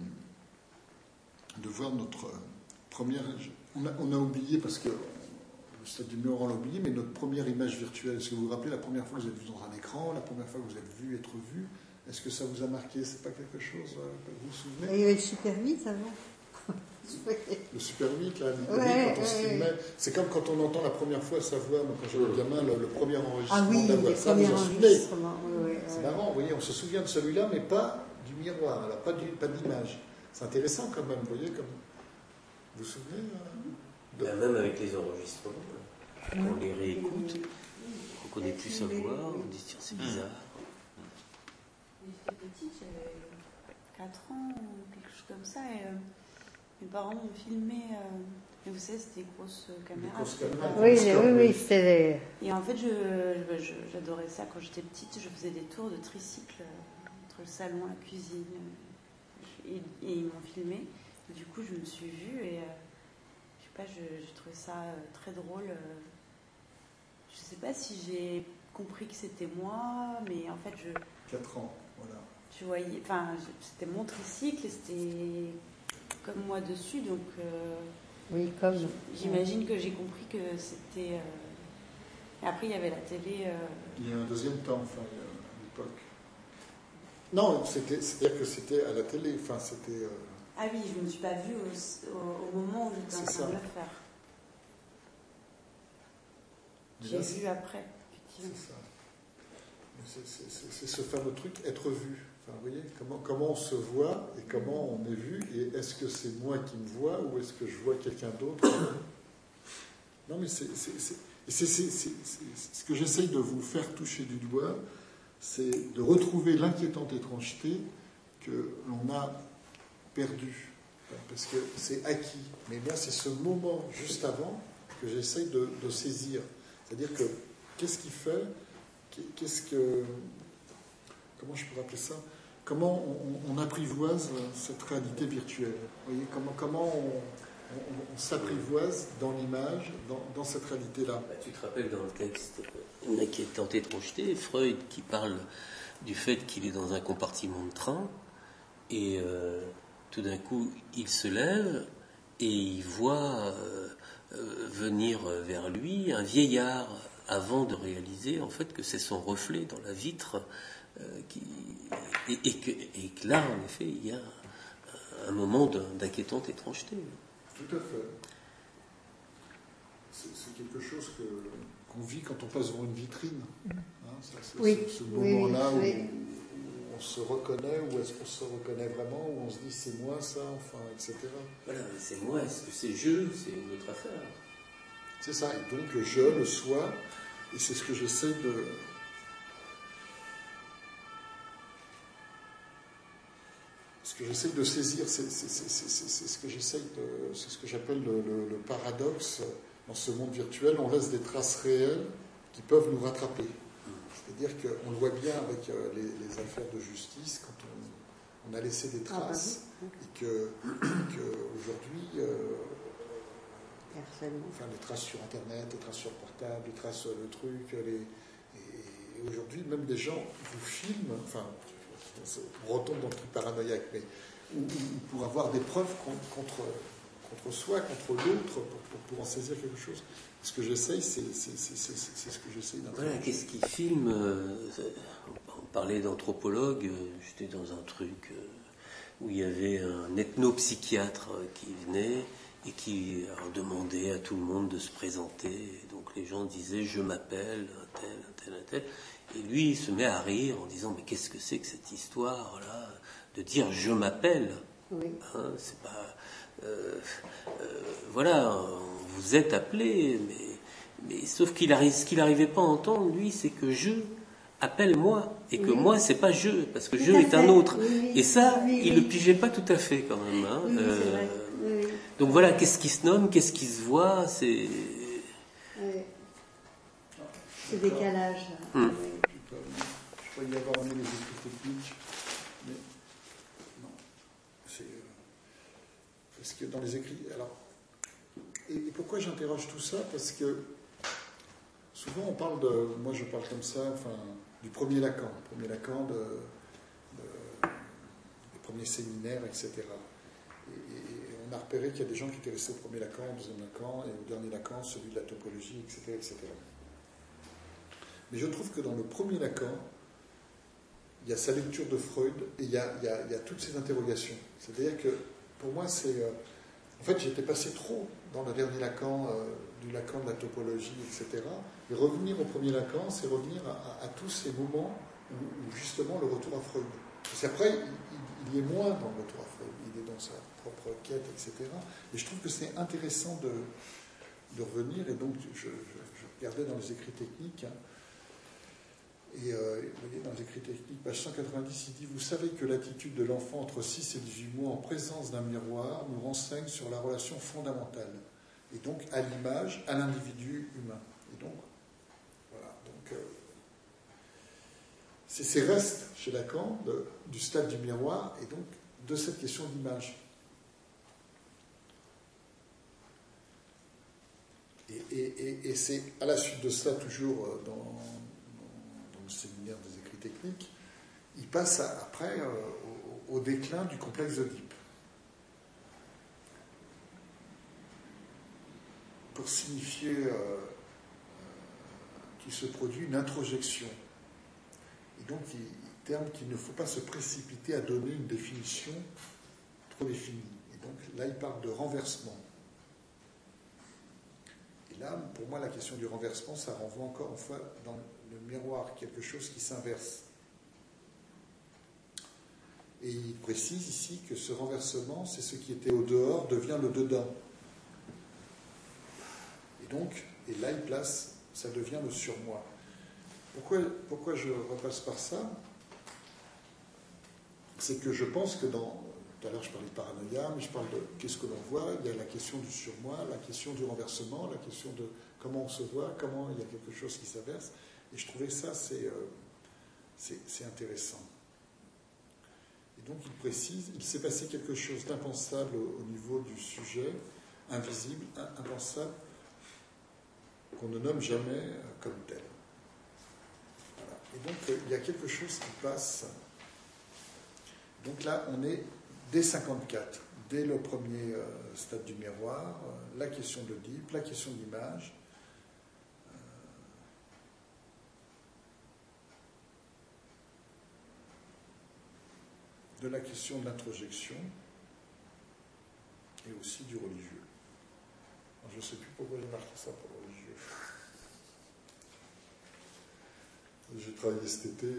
de voir notre première... On a oublié, parce que le stade du miroir, on l'a oublié, mais notre première image virtuelle, est-ce que vous vous rappelez la première fois que vous êtes vu dans un écran, la première fois que vous êtes vu être vu, est-ce que ça vous a marqué? C'est pas quelque chose que vous vous souvenez? Il y avait le Super 8 avant. Le Super 8, là, quand on se filmait. C'est comme quand on entend la première fois sa voix, moi, quand j'étais gamin, le premier enregistrement de la voix. Ça, vous en souvenez? C'est marrant, vous voyez, on se souvient de celui-là, mais pas du miroir, alors pas d'image. C'est intéressant quand même, vous voyez, comme vous vous souvenez Même avec les enregistrements, quand on les réécoute, on ne connaît plus sa voix, on dit tiens, c'est bizarre. J'étais petite, j'avais 4 ans ou quelque chose comme ça, et mes parents m'ont filmé. Et vous savez, c'était des grosses caméras. Oui, c'était. Et en fait, j'adorais ça quand j'étais petite. Je faisais des tours de tricycle entre le salon, la cuisine, et ils m'ont filmé. Et du coup, je me suis vue et je sais pas, j'ai trouvé ça très drôle. Je sais pas si j'ai compris que c'était moi, mais en fait, 4 ans, voilà. Je voyais, enfin, c'était mon tricycle et c'était comme moi dessus, donc. Oui, comme. J'imagine que j'ai compris que c'était. Et après, il y avait la télé. Il y a un deuxième temps, enfin, à l'époque. Non, c'est-à-dire que c'était à la télé, enfin, c'était. Ah oui, je ne me suis pas vue au moment où j'étais en train de le faire. J'ai vu après, effectivement. C'est ça. C'est ce fameux truc, être vu. Enfin, vous voyez, comment on se voit et comment on est vu, et est-ce que c'est moi qui me vois ou est-ce que je vois quelqu'un d'autre? Non, mais c'est ce que j'essaye de vous faire toucher du doigt, c'est de retrouver l'inquiétante étrangeté que l'on a perdue. Parce que c'est acquis. Mais moi, c'est ce moment juste avant que j'essaye de saisir. C'est-à-dire que, qu'est-ce qui fait, comment je pourrais appeler ça? Comment on apprivoise cette réalité virtuelle? Vous voyez, comment on s'apprivoise dans l'image, dans cette réalité-là. Tu te rappelles dans le texte Une inquiétante étrangeté, Freud qui parle du fait qu'il est dans un compartiment de train et tout d'un coup il se lève et il voit venir vers lui un vieillard avant de réaliser en fait que c'est son reflet dans la vitre et que là en effet il y a un moment d'inquiétante étrangeté. Tout à fait. C'est quelque chose qu'on vit quand on passe devant une vitrine. Ce moment-là où on se reconnaît, ou est-ce qu'on se reconnaît vraiment, où on se dit c'est moi ça, enfin, etc. Voilà, c'est moi, est-ce que c'est je, c'est une autre affaire. C'est ça, et donc le je, le soi, et c'est ce que j'essaie de... Ce que j'essaie de saisir, c'est ce que j'essaie de... C'est ce que j'appelle le paradoxe. Dans ce monde virtuel, on laisse des traces réelles qui peuvent nous rattraper. C'est-à-dire qu'on le voit bien avec les affaires de justice, quand on a laissé des traces, et qu'aujourd'hui, enfin, les traces sur Internet, les traces sur portable, les traces sur le truc, et aujourd'hui, même des gens vous filment, enfin, on retombe dans le truc paranoïaque, mais pour avoir des preuves contre soi, contre l'autre, pour en saisir quelque chose. Ce que j'essaye, c'est ce que j'essaye d'interroger. Voilà, qu'est-ce qui filme on parlait d'anthropologue, j'étais dans un truc où il y avait un ethnopsychiatre qui venait et qui demandait à tout le monde de se présenter. Et donc les gens disaient « je m'appelle un tel, un tel, un tel ». Et lui, il se met à rire en disant « mais qu'est-ce que c'est que cette histoire-là de dire « je m'appelle ». Oui. Hein, c'est pas... voilà, vous êtes appelé, mais sauf ce qu'il n'arrivait pas à entendre, lui, c'est que je appelle moi, et que moi, c'est pas je, parce que je est un autre. Et ça, il ne le pigeait pas tout à fait quand même. Hein. C'est vrai. Donc voilà, qu'est-ce qui se nomme, qu'est-ce qui se voit, c'est... Ce décalage. Je ne peux pas y avoir amené les esprits techniques, mais non. Parce que dans les écrits... Alors, et pourquoi j'interroge tout ça? Parce que souvent on parle de... Moi je parle comme ça, enfin, du premier Lacan. Premier Lacan, des premiers séminaires, etc. Et on a repéré qu'il y a des gens qui étaient restés au premier Lacan, au deuxième Lacan, et au dernier Lacan, celui de la topologie, etc., etc. Mais je trouve que dans le premier Lacan, il y a sa lecture de Freud, et il y a toutes ces interrogations. C'est-à-dire que, pour moi, c'est... en fait, j'étais passé trop dans le dernier Lacan, du Lacan de la topologie, etc. Et revenir au premier Lacan, c'est revenir à tous ces moments où justement, le retour à Freud. Parce qu'après, il y est moins dans l'autour, il est dans sa propre quête, etc. Et je trouve que c'est intéressant de revenir, et donc je regardais dans les écrits techniques, hein, et vous voyez, dans les écrits techniques, page 190, il dit « Vous savez que l'attitude de l'enfant entre 6 et 18 mois en présence d'un miroir nous renseigne sur la relation fondamentale, et donc à l'image, à l'individu humain. » Et donc, voilà, donc c'est ces restes chez Lacan du stade du miroir, et donc de cette question d'image. Et c'est à la suite de ça, toujours dans le séminaire des écrits techniques, il passe après au déclin du complexe d'Oedipe. Pour signifier qu'il se produit une introjection. Et donc, terme qu'il ne faut pas se précipiter à donner une définition trop définie. Et donc, là, il parle de renversement. Et là, pour moi, la question du renversement, ça renvoie encore une fois dans le miroir, quelque chose qui s'inverse. Et il précise ici que ce renversement, c'est ce qui était au dehors devient le dedans. Et donc, et là, il place, ça devient le surmoi. Pourquoi je repasse par ça? C'est que je pense que tout à l'heure je parlais de paranoïa, mais je parle de qu'est-ce que l'on voit, il y a la question du surmoi, la question du renversement, la question de comment on se voit, comment il y a quelque chose qui s'inverse, et je trouvais que ça c'est intéressant. Et donc il précise, il s'est passé quelque chose d'impensable au niveau du sujet, invisible, impensable, qu'on ne nomme jamais comme tel. Voilà. Et donc il y a quelque chose qui passe. Donc là, on est dès 54, dès le premier stade du miroir, la question de l'Oedipe, la question de l'image. De la question de l'introjection et aussi du religieux. Alors, je ne sais plus pourquoi j'ai marqué ça pour le religieux. J'ai travaillé cet été.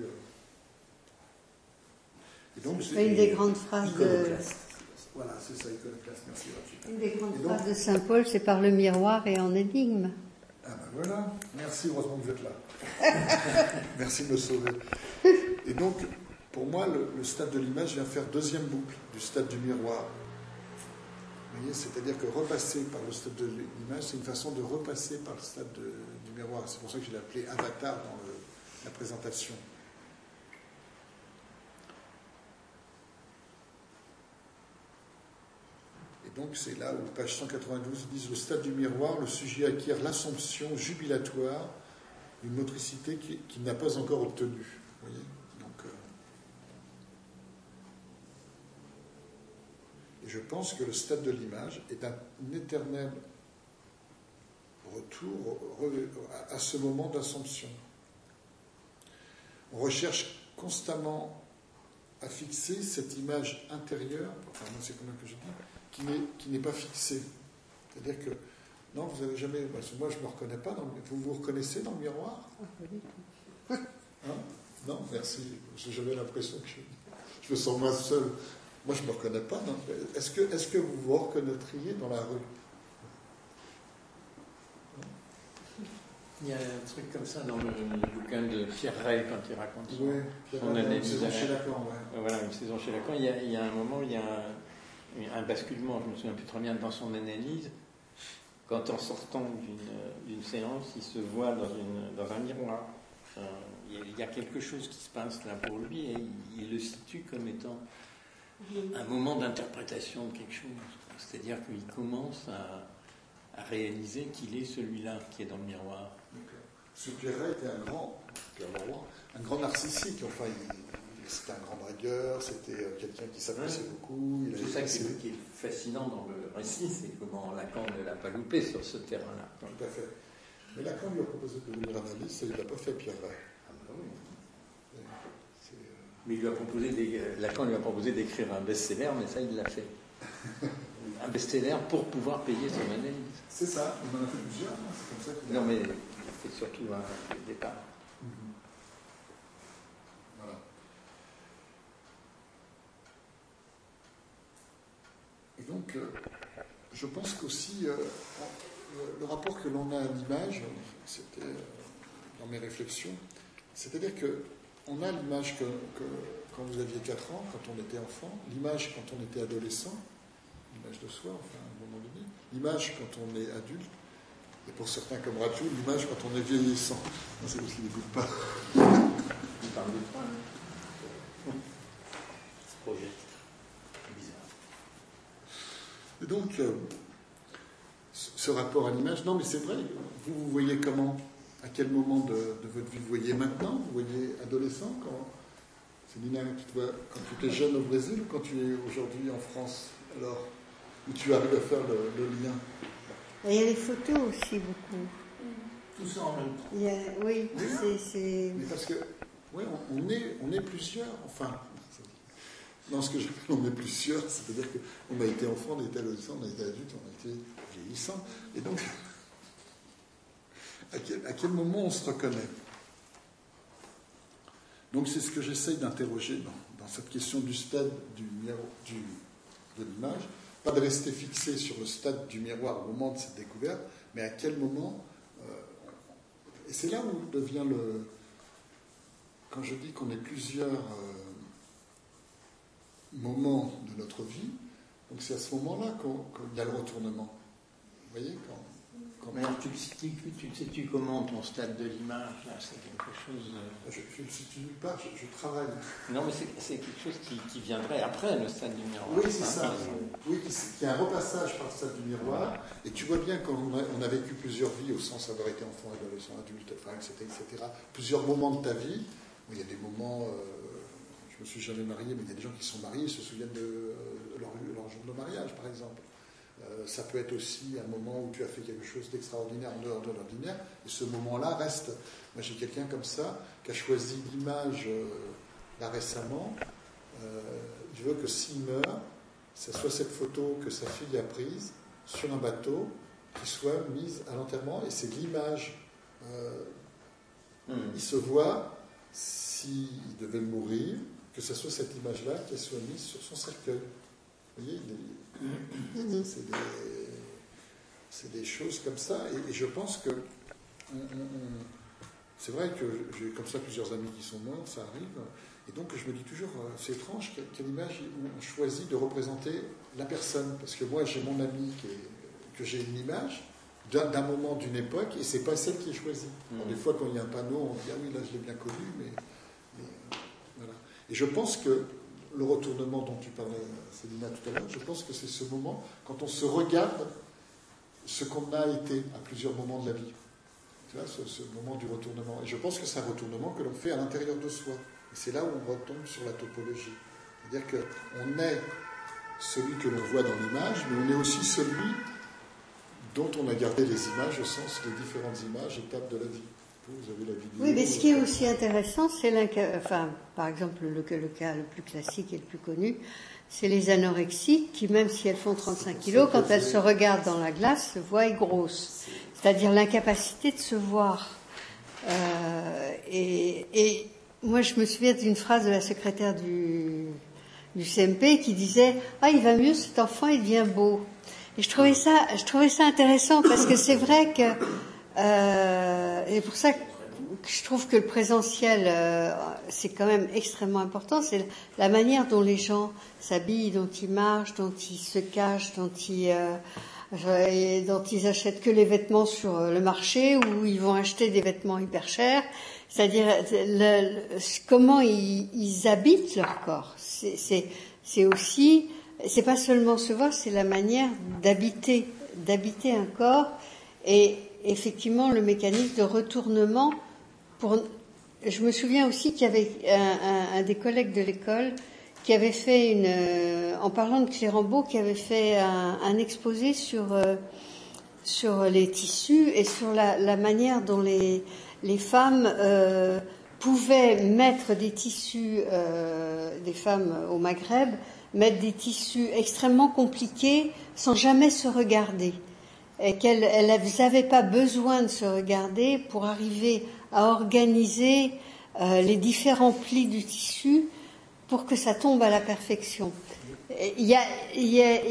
Et donc, c'est une des grandes phrases de... Voilà, c'est ça, iconoclaste, merci. Une des grandes phrases de Saint Paul, c'est par le miroir et en énigme. Ah ben voilà, merci, heureusement que vous êtes là. Merci de me sauver. Et donc, pour moi, le stade de l'image vient faire deuxième boucle du stade du miroir. Vous voyez, c'est-à-dire que repasser par le stade de l'image, c'est une façon de repasser par le stade du miroir. C'est pour ça que je l'ai appelé avatar dans la présentation. Et donc, c'est là où, page 192, ils disent « Le stade du miroir, le sujet acquiert l'assomption jubilatoire d'une motricité qu'il n'a pas encore obtenue. » Vous voyez ? Et je pense que le stade de l'image est un éternel retour à ce moment d'assomption. On recherche constamment à fixer cette image intérieure, enfin moi c'est comme ça que je dis, qui n'est pas fixée. C'est-à-dire que, non, vous n'avez jamais... Moi je ne me reconnais pas, vous vous reconnaissez dans le miroir? Hein? Non, merci. J'avais l'impression que je me sens moins seul. Moi, je ne me reconnais pas. Non. Est-ce que vous vous reconnaîtriez dans la rue? Il y a un truc comme ça dans le bouquin de Pierre Rey, quand il raconte son année. Une saison chez Lacan, Voilà, une saison chez Lacan. Il y a un moment où il y a un basculement, je ne me souviens plus très bien, dans son analyse. Quand en sortant d'une séance, il se voit dans un miroir. Il y a quelque chose qui se passe là pour lui et il le situe comme étant un moment d'interprétation de quelque chose. C'est-à-dire qu'il commence à réaliser qu'il est celui-là qui est dans le miroir. Ce Pierre Rey était un grand narcissique. Enfin, c'était un grand dragueur, c'était quelqu'un qui s'appréciait beaucoup. C'est ça qui est fascinant dans le récit, c'est comment Lacan ne l'a pas loupé sur ce terrain-là. Tout à fait. Mais Lacan lui a proposé de devenir analyste et il ne l'a pas fait, Pierre Rey. Ah ben oui. Mais Lacan lui a proposé d'écrire un best-seller, mais ça, il l'a fait. Un best-seller pour pouvoir payer son analyse. C'est ça, il en a fait plusieurs. C'est comme ça qu'il Non, mais il a fait surtout un départ. Voilà. que je pense qu'aussi le rapport que l'on a à l'image, c'était dans mes réflexions, c'est-à-dire qu'on a l'image que quand vous aviez 4 ans, quand on était enfant, l'image quand on était adolescent, l'image de soi, enfin, à un moment donné, l'image quand on est adulte, et pour certains comme Rachou, l'image quand on est vieillissant. Non, c'est parce qu'il n'écoute pas. Il parle de toi, hein. Ce projet. Bizarre. Et donc, ce rapport à l'image, non mais c'est vrai, vous voyez comment, à quel moment de votre vie vous voyez maintenant, vous voyez adolescent, c'est Nina qui te voit quand tu étais jeune au Brésil ou quand tu es aujourd'hui en France, alors, où tu arrives à faire le lien? Il y a les photos aussi beaucoup. Tout ça en même temps. Oui, c'est... Mais parce que, ouais, on est plusieurs, enfin, non, ce que je on est plusieurs, c'est-à-dire qu'on a été enfant, on a été adolescent, on a été adulte, on a été vieillissant, et donc, à quel moment on se reconnaît? Donc c'est ce que j'essaye d'interroger dans cette question du stade de l'image, pas de rester fixé sur le stade du miroir au moment de cette découverte, mais à quel moment, et c'est là où devient quand je dis qu'on est plusieurs moments de notre vie, donc c'est à ce moment-là qu'il y a le retournement. Vous voyez Mais alors, tu sais-tu comment ton stade de l'image, là, c'est quelque chose... Je ne situe pas, je travaille. Non, mais c'est quelque chose qui viendrait après le stade du miroir. Oui, c'est ça. Oui, il y a un repassage par le stade du miroir, et tu vois bien qu'on a vécu plusieurs vies, au sens d'avoir été enfant, adolescent, adulte, enfin, etc. Plusieurs moments de ta vie, où il y a des moments... je ne me suis jamais marié, mais il y a des gens qui sont mariés et se souviennent de leur jour de mariage, par exemple. Ça peut être aussi un moment où tu as fait quelque chose d'extraordinaire en dehors de l'ordinaire, et ce moment-là reste. Moi, j'ai quelqu'un comme ça qui a choisi l'image là récemment. Il veut que s'il meurt, ce soit cette photo que sa fille a prise sur un bateau qui soit mise à l'enterrement, et c'est l'image. Il se voit, s'il devait mourir, que ce soit cette image-là qui soit mise sur son cercueil. Vous voyez, c'est des choses comme ça, et je pense que c'est vrai que j'ai comme ça plusieurs amis qui sont morts, ça arrive, et donc je me dis toujours, c'est étrange, quelle image on choisit de représenter la personne, parce que moi j'ai mon ami que j'ai une image d'un moment, d'une époque, et c'est pas celle qui est choisie. Alors, des fois quand il y a un panneau, on dit ah oui là je l'ai bien connu, mais voilà. Et je pense que le retournement dont tu parlais, Célina, tout à l'heure, je pense que c'est ce moment, quand on se regarde ce qu'on a été à plusieurs moments de la vie. Tu vois, ce moment du retournement. Et je pense que c'est un retournement que l'on fait à l'intérieur de soi. Et c'est là où on retombe sur la topologie. C'est-à-dire qu'on est celui que l'on voit dans l'image, mais on est aussi celui dont on a gardé les images au sens des différentes images, étapes de la vie. Vous avez la vidéo. Oui, mais ce qui est aussi intéressant, c'est par exemple, le cas le plus classique et le plus connu, c'est les anorexiques qui, même si elles font 35 kilos, quand elles se regardent dans la glace, se voient grosses. C'est-à-dire l'incapacité de se voir. Et moi, je me souviens d'une phrase de la secrétaire du CMP qui disait « Ah, il va mieux, cet enfant, il devient beau ». Et je trouvais ça intéressant parce que c'est vrai que et pour ça que je trouve que le présentiel c'est quand même extrêmement important, c'est la manière dont les gens s'habillent, dont ils marchent, dont ils se cachent, dont ils achètent que les vêtements sur le marché ou ils vont acheter des vêtements hyper chers, c'est-à-dire comment ils habitent leur corps. C'est aussi, c'est pas seulement se voir, c'est la manière d'habiter un corps, et effectivement le mécanisme de retournement. Je me souviens aussi qu'il y avait un des collègues de l'école qui avait fait en parlant de Clérambault, qui avait fait un exposé sur les tissus et sur la manière dont les femmes pouvaient mettre des tissus, des femmes au Maghreb, mettre des tissus extrêmement compliqués sans jamais se regarder. Et qu'elles n'avaient pas besoin de se regarder pour arriver à organiser les différents plis du tissu pour que ça tombe à la perfection. Il y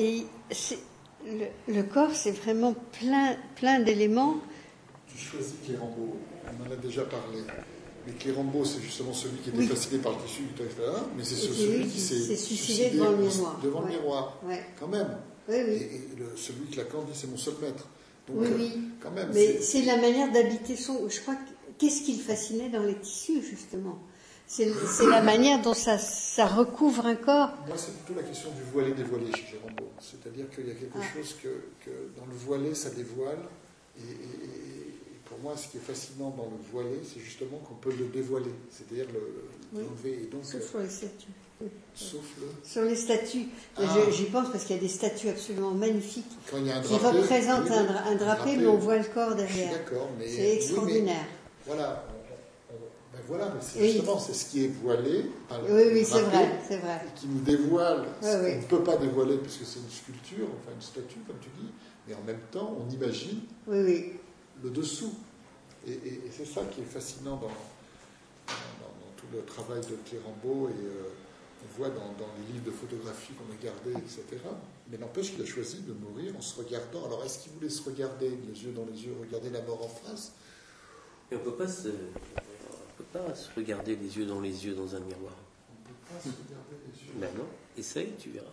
le corps, c'est vraiment plein d'éléments. Tu choisis Clérambault, on en a déjà parlé. Mais Clérambault, c'est justement celui qui était fasciné par le tissu, etc. Mais c'est celui qui s'est suicidé devant le miroir. Devant le miroir, quand même. Oui. Et celui que Lacan dit, c'est mon seul maître. Donc, quand même. Mais c'est la manière d'habiter son. Je crois qu'est-ce qui le fascinait dans les tissus, justement. C'est la manière dont ça recouvre un corps. Moi, c'est plutôt la question du voilé-dévoilé chez Clérambault. C'est-à-dire qu'il y a quelque chose que dans le voilé, ça dévoile. Et pour moi, ce qui est fascinant dans le voilé, c'est justement qu'on peut le dévoiler. C'est-à-dire l'enlever. Et donc, sauf sur les statues. Sauf sur les statues. J'y pense parce qu'il y a des statues absolument magnifiques quand il y a un qui drapé, représentent un drapé, mais on voit le corps derrière. D'accord, mais c'est extraordinaire. Mais, voilà, mais c'est justement c'est ce qui est voilé par le drapé, c'est vrai. Qui nous dévoile ce qu'on ne peut pas dévoiler puisque c'est une sculpture, enfin une statue, comme tu dis, mais en même temps, on imagine le dessous. Et c'est ça qui est fascinant dans tout le travail de Clérambault et on voit dans les livres de photographie qu'on a gardés, etc. Mais n'empêche qu'il a choisi de mourir en se regardant. Alors, est-ce qu'il voulait se regarder les yeux dans les yeux, regarder la mort en face? Et on ne peut pas se regarder les yeux dans un miroir. On ne peut pas se regarder les yeux. Ben non, essaye, tu verras.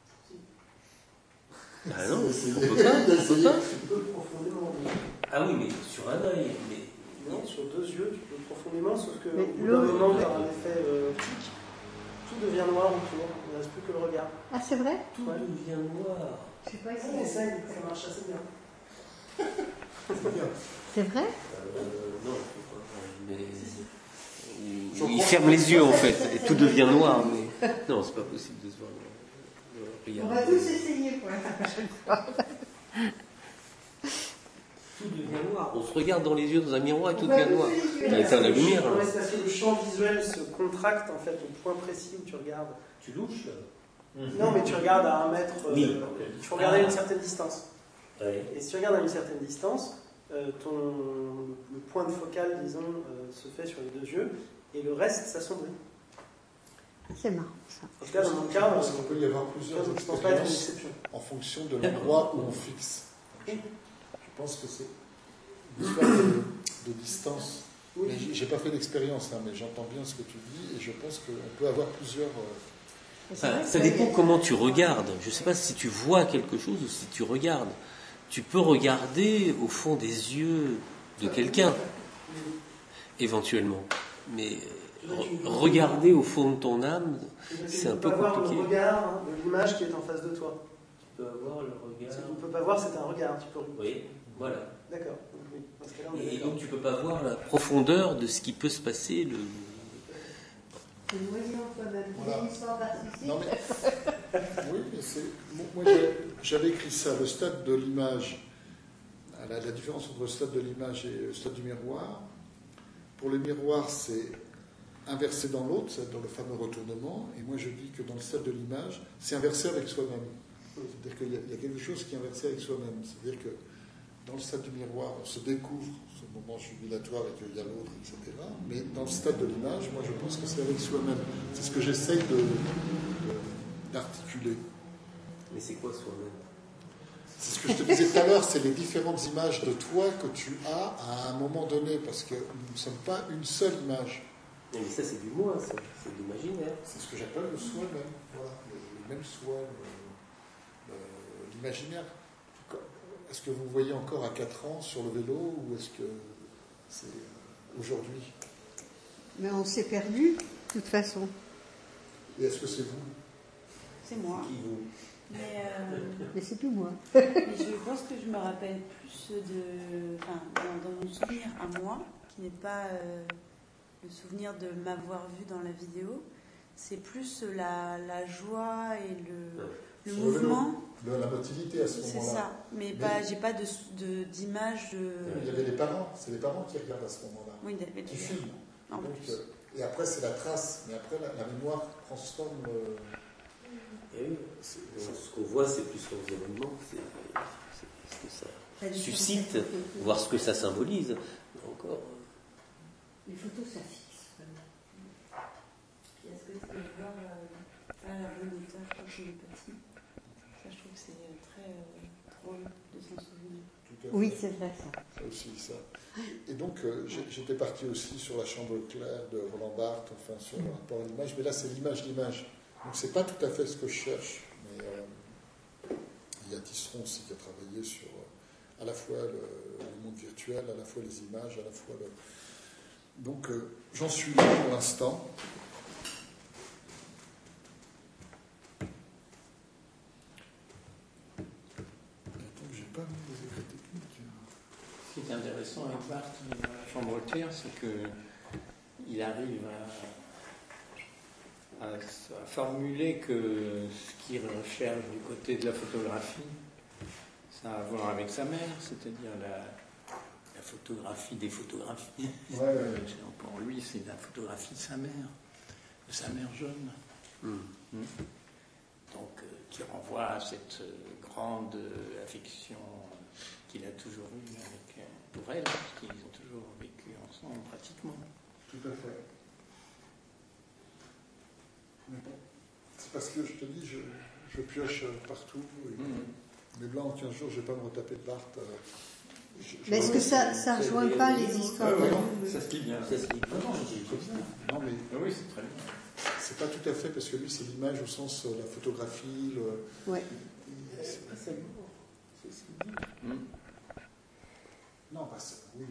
Ah non, on peut pas. Tu peux profondément. Ah oui, mais sur un œil. Non, sur deux yeux, tu peux profondément, sauf que au bout d'un moment, par un effet optique, tout devient noir autour. Il ne reste plus que le regard. Ah, c'est vrai? Tout devient noir. Je sais pas si essaye, ça marche assez bien. C'est vrai? Non, mais il ferme les yeux en fait, et tout devient noir. Mais non, c'est pas possible de se voir. On va tous essayer pour la prochaine fois. Tout devient noir. On se regarde dans les yeux dans un miroir et tout devient noir. Il éteint la lumière. C'est parce que le champ visuel se contracte en fait au point précis où tu regardes. Tu louches? Non, mais tu regardes à 1 mètre. Il faut regarder à une certaine distance. Ouais. Et si tu regardes à une certaine distance, le point de focale, disons, se fait sur les deux yeux, et le reste s'assombrit. C'est marrant ça. En tout cas, dans mon cas, je pense qu'on peut y avoir plusieurs expériences en fonction de l'endroit où on fixe. Je pense que c'est une histoire de distance. Oui. J'ai pas fait d'expérience, mais j'entends bien ce que tu dis, et je pense qu'on peut avoir plusieurs. Ça dépend comment tu regardes. Je ne sais pas si tu vois quelque chose ou si tu regardes. Tu peux regarder au fond des yeux de quelqu'un, éventuellement. Mais regarder au fond de ton âme, c'est un peu compliqué. Tu peux avoir le regard de l'image qui est en face de toi. Tu peux avoir le regard. On ne peut pas voir, c'est un regard. Tu peux... Oui, voilà. D'accord. Et donc tu ne peux pas voir la profondeur de ce qui peut se passer. Voilà. Non, mais, oui, mais moi j'avais écrit ça, le stade de l'image, la différence entre le stade de l'image et le stade du miroir. Pour le miroir, c'est inversé dans l'autre, c'est dans le fameux retournement, et moi je dis que dans le stade de l'image, c'est inversé avec soi-même. C'est-à-dire qu'il y a quelque chose qui est inversé avec soi-même. C'est-à-dire que dans le stade du miroir, on se découvre ce moment jubilatoire et qu'il y a l'autre, etc. Mais dans le stade de l'image, moi je pense que c'est avec soi-même. C'est ce que j'essaye d'articuler. Mais c'est quoi soi-même? C'est ce que je te disais tout à l'heure, c'est les différentes images de toi que tu as à un moment donné, parce que nous ne sommes pas une seule image. Mais ça c'est du moi, c'est de l'imaginaire. C'est ce que j'appelle le soi-même. Voilà, le même soi, l'imaginaire. Est-ce que vous voyez encore à 4 ans sur le vélo ou est-ce que c'est aujourd'hui? Mais on s'est perdu, de toute façon. Et est-ce que c'est vous? C'est moi. Qui vous? Mais c'est plus moi. Mais je pense que je me rappelle plus dans mon souvenir à moi, qui n'est pas le souvenir de m'avoir vu dans la vidéo, c'est plus la joie et le mouvement. La motilité à ce moment-là. C'est ça, mais j'ai pas d'image. Il y avait les parents, c'est les parents qui regardent à ce moment-là. Oui, qui filment. Donc, et après, c'est la trace, mais après, la mémoire transforme. Et oui, ce qu'on voit, c'est plus l'environnement, c'est ce que ça suscite, voir ce que ça symbolise. Encore. Les photos, ça fixe. Est-ce que je peux voir la bonne hauteur quand je le petit? Ça, je trouve que c'est Oui, c'est vrai ça. Ça aussi, ça. Et donc, j'étais parti aussi sur la chambre claire de Roland Barthes, enfin, sur le rapport à l'image, mais là, c'est l'image d'image. Donc, c'est pas tout à fait ce que je cherche, mais il y a Tisseron aussi qui a travaillé sur à la fois le monde virtuel, à la fois les images, à la fois le... Donc, j'en suis là pour l'instant. Ce qui est intéressant avec Barthes dans la chambre claire, c'est qu'il arrive à formuler que ce qu'il recherche du côté de la photographie, ça a à voir avec sa mère, c'est-à-dire la photographie des photographies. Pour lui, c'est la photographie de sa mère jeune. Donc, qui renvoie à cette grande affection qu'il a toujours eue pour elle, parce qu'ils ont toujours vécu ensemble pratiquement. Tout à fait. Mais bon, c'est parce que je te dis, je pioche partout. Mais là, en 15 jours, je ne vais pas me retaper de Barthes. Mais est-ce que ça ne rejoint pas les histoires Ça se lit bien. Ça se lit bien. Non, mais oui, c'est très bien. C'est pas tout à fait, parce que lui, c'est l'image au sens la photographie. Ouais. C'est pas ça. C'est ce qu'il dit. Non, pas ça. Oui.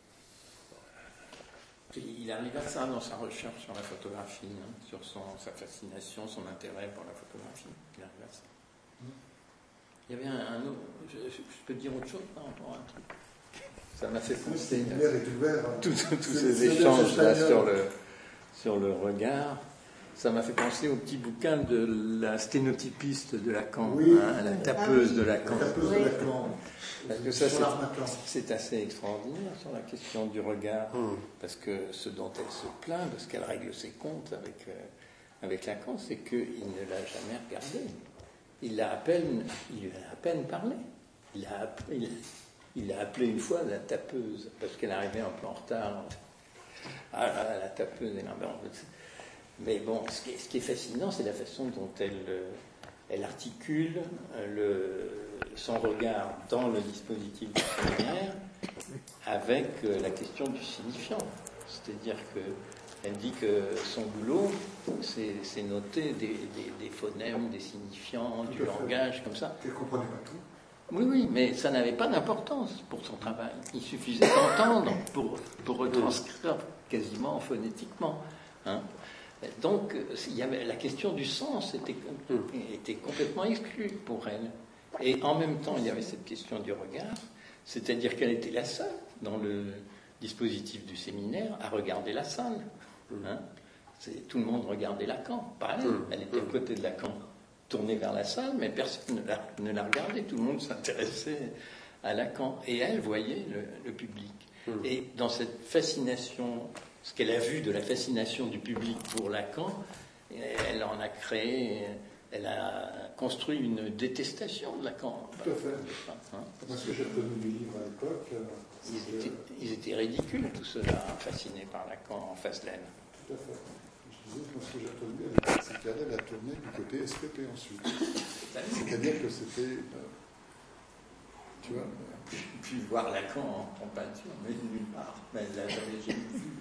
Il arrive à ça dans sa recherche sur la photographie, sur sa fascination, son intérêt pour la photographie. Il arrive à ça. Il y avait un autre. Je peux dire autre chose par rapport à un truc. Ça m'a fait penser. Tous ces échanges là sur le regard. Ça m'a fait penser au petit bouquin de la sténotypiste de Lacan, la tapeuse de Lacan. Parce que ça, c'est assez extraordinaire sur la question du regard, parce que ce dont elle se plaint, parce qu'elle règle ses comptes avec Lacan, c'est qu'il ne l'a jamais regardé. Il lui a à peine parlé. Il l'a appelée une fois la tapeuse, parce qu'elle arrivait un peu en retard. Ah là, la tapeuse est là. Mais bon, ce qui est fascinant, c'est la façon dont elle articule son regard dans le dispositif du séminaire avec la question du signifiant. C'est-à-dire qu'elle dit que son boulot, c'est noter des phonèmes, des signifiants, du langage, comme ça. Elle ne comprenait pas tout. Oui, mais ça n'avait pas d'importance pour son travail. Il suffisait d'entendre pour retranscrire quasiment phonétiquement. Donc, la question du sens était complètement exclue pour elle. Et en même temps, il y avait cette question du regard, c'est-à-dire qu'elle était la seule dans le dispositif du séminaire à regarder la salle. Tout le monde regardait Lacan, pas elle. Elle était à côté de Lacan, tournée vers la salle, mais personne ne la regardait. Tout le monde s'intéressait à Lacan. Et elle voyait le public. Et dans cette fascination, ce qu'elle a vu de la fascination du public pour Lacan, elle en a créé, elle a construit une détestation de Lacan. Tout à fait. Parce que j'ai retenu du livre à l'époque. Ils étaient ridicules, tous ceux-là, fascinés par Lacan en face d'elle. Tout à fait. Je disais, moi, ce que j'ai retenu à l'époque, c'est qu'elle a tourné du côté SPP ensuite. C'est-à-dire que c'était... tu vois. Puis voir Lacan en peinture, mais nulle part. Mais elle l'a jamais vu.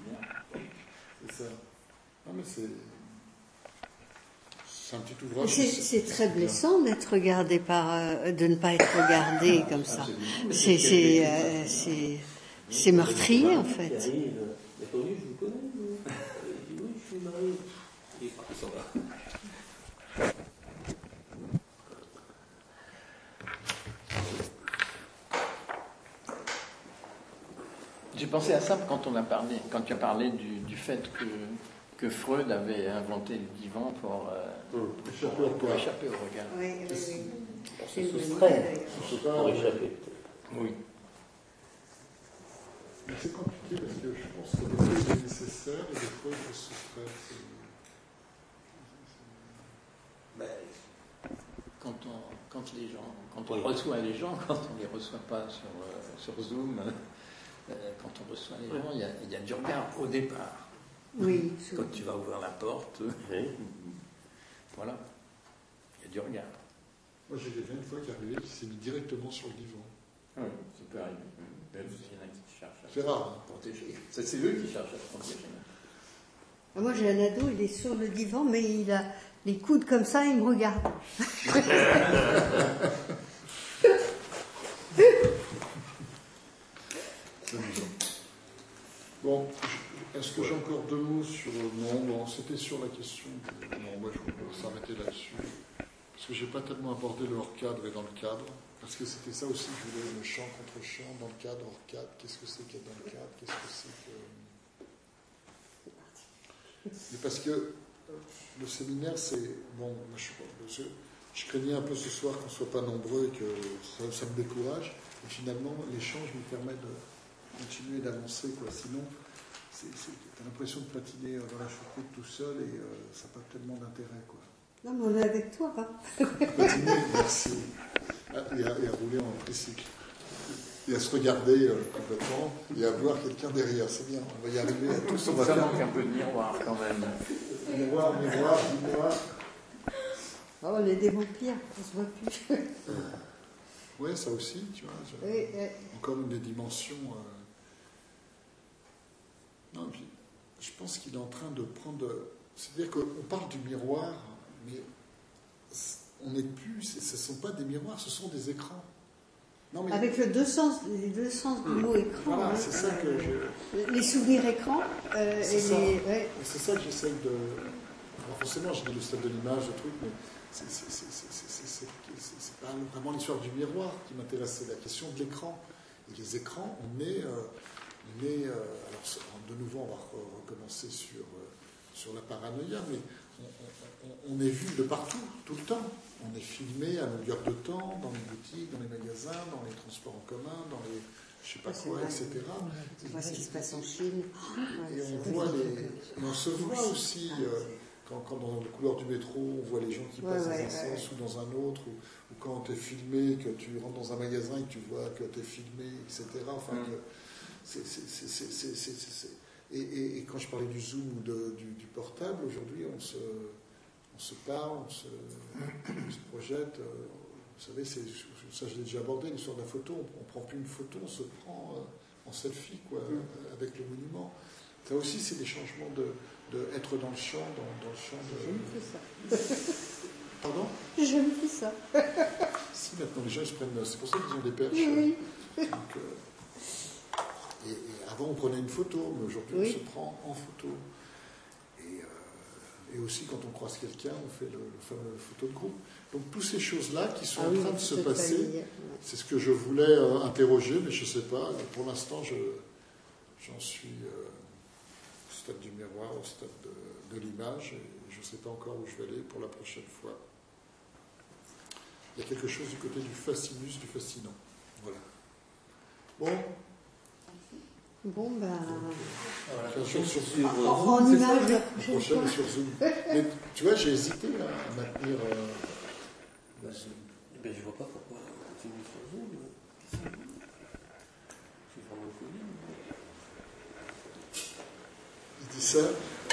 C'est ça. Non, mais c'est un petit ouvrage. C'est très blessant d'être regardé de ne pas être regardé comme ça. C'est meurtrier en fait. Je vous connais. Oui, je suis marié. Et ça va. J'ai pensé à ça quand tu as parlé du fait que Freud avait inventé le divan pour échapper au regard. Oui. Pour se soustraire, pour échapper. Oui. Mais c'est compliqué parce que je pense que des fois il est nécessaire et des fois il faut se soustraire. Quand on reçoit les gens, quand on ne les reçoit pas sur Zoom, quand on reçoit les gens, il y a du regard au départ. Oui. Quand tu vas ouvrir la porte, voilà, il y a du regard. Moi j'ai quelqu'un une fois qui est arrivé, qui s'est mis directement sur le divan. Oui, ça peut arriver. Même s'il y en a qui cherchent à C'est rare. protéger. C'est eux qui cherchent à se protéger. Moi, j'ai un ado, il est sur le divan, mais il a les coudes comme ça, il me regarde. C'est amusant. Bon, est-ce que j'ai encore 2 mots sur... Non, bon, c'était sur la question... Non, moi, je vais s'arrêter là-dessus. Parce que je n'ai pas tellement abordé le hors-cadre et dans le cadre. Parce que c'était ça aussi que je voulais, le champ contre champ, dans le cadre, hors-cadre. Qu'est-ce que c'est qu'il y a dans le cadre? Qu'est-ce que c'est que... Mais parce que le séminaire, c'est... Bon, moi, je craignais un peu ce soir qu'on ne soit pas nombreux et que ça me décourage. Et finalement, l'échange me permet de continuer d'avancer, quoi. Sinon, tu as l'impression de patiner dans la choucroute tout seul et ça n'a pas tellement d'intérêt, quoi. Non, mais on est avec toi, hein. Patiner, merci. Et à rouler en tricycle. Et à se regarder complètement et à voir quelqu'un derrière. C'est bien, on va y arriver à tous. Ça manque un peu de miroir quand même. Miroir, dis-moi. Oh, on est des vampires, on se voit plus. Oui, ça aussi, tu vois. Oui. Encore une des dimensions. Non, puis, je pense qu'il est en train de prendre. C'est-à-dire qu'on parle du miroir, mais on n'est plus. Ce ne sont pas des miroirs, ce sont des écrans. Non, mais... Avec les deux sens du mot écran. Voilà, c'est ça que je. Les souvenirs écrans. C'est ça. C'est ça que j'essaye de. Alors forcément, j'ai dit le stade de l'image, le truc, mais c'est pas vraiment l'histoire du miroir qui m'intéresse, c'est la question de l'écran. Et les écrans, on est alors de nouveau, on va recommencer sur la paranoïa, mais on est vu de partout, tout le temps. On est filmé à longueur de temps, dans les boutiques, dans les magasins, dans les transports en commun, dans les je sais pas quoi, etc. Voilà ce qui se passe en Chine. Et on voit on se voit aussi. Quand dans le couloir du métro, on voit les gens qui passent dans un sens ou dans un autre, ou quand tu es filmé, que tu rentres dans un magasin et que tu vois que tu es filmé, etc. Enfin, et quand je parlais du zoom ou du portable, aujourd'hui, on se parle, on se projette. Vous savez, ça je l'ai déjà abordé, l'histoire de la photo. On ne prend plus une photo, on se prend en selfie, quoi, avec le monument. Ça aussi, c'est des changements être dans le champ, dans le champ de... Je me fais ça. Pardon? Je me fais ça. Si, maintenant, les gens, ils se prennent... C'est pour ça qu'ils ont des perches. Oui. Donc, et avant, on prenait une photo, mais aujourd'hui, on se prend en photo. Et aussi, quand on croise quelqu'un, on fait le fameux photo de groupe. Donc, toutes ces choses-là qui sont en train de se passer, c'est ce que je voulais interroger, mais je ne sais pas. Pour l'instant, j'en suis... au stade du miroir, au stade de l'image, et je ne sais pas encore où je vais aller pour la prochaine fois. Il y a quelque chose du côté du fascinus, du fascinant. Voilà. Bon, ben... En image, la prochaine sur Zoom. Mais tu vois, j'ai hésité à maintenir Zoom. Ben, je ne vois pas pourquoi on continue sur Zoom. C'est vraiment cool. Il dit ça.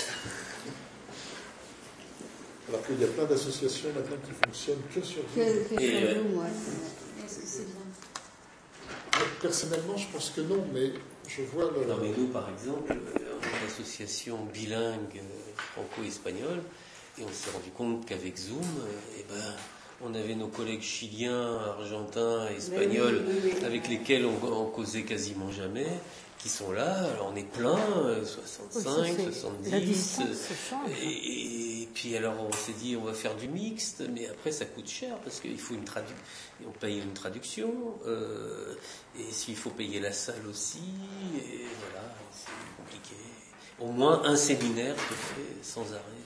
Alors qu'il y a plein d'associations maintenant qui fonctionnent que sur Zoom. Que sur Zoom, ouais. Est-ce que c'est bien? Personnellement, je pense que non, mais je vois le... Non, mais nous, par exemple, on est une association bilingue franco-espagnole, et on s'est rendu compte qu'avec Zoom, on avait nos collègues chiliens, argentins, espagnols, avec lesquels on causait quasiment jamais, qui sont là. Alors on est plein, 65, 70. Et puis alors on s'est dit on va faire du mixte, mais après ça coûte cher parce qu'il faut on paye une traduction, et s'il faut payer la salle aussi, et voilà, c'est compliqué. Au moins un séminaire se fait sans arrêt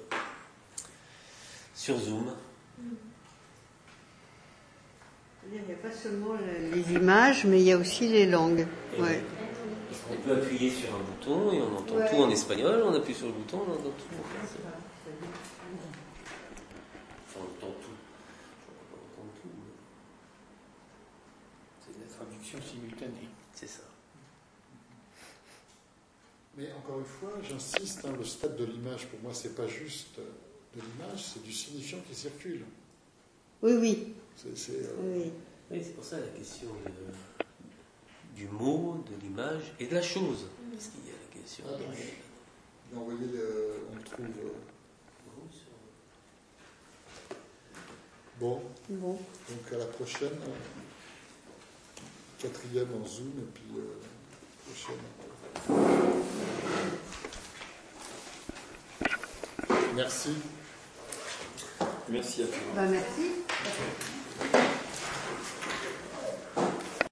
sur Zoom. Il n'y a pas seulement les images, mais il y a aussi les langues. Ouais. On peut appuyer sur un bouton et on entend tout en espagnol, on appuie sur le bouton, on entend tout en français. Enfin, on entend tout. On entend tout. C'est de la traduction simultanée. C'est ça. Mais encore une fois, j'insiste, le stade de l'image, pour moi, c'est pas juste de l'image, c'est du signifiant qui circule. Oui. Oui. Oui, c'est pour ça la question du mot, de l'image et de la chose. Parce qu'il y a la question. Vous voyez, on le trouve. Bon. Donc à la prochaine. 4e en Zoom et puis prochaine. Merci. Merci à toi. Merci.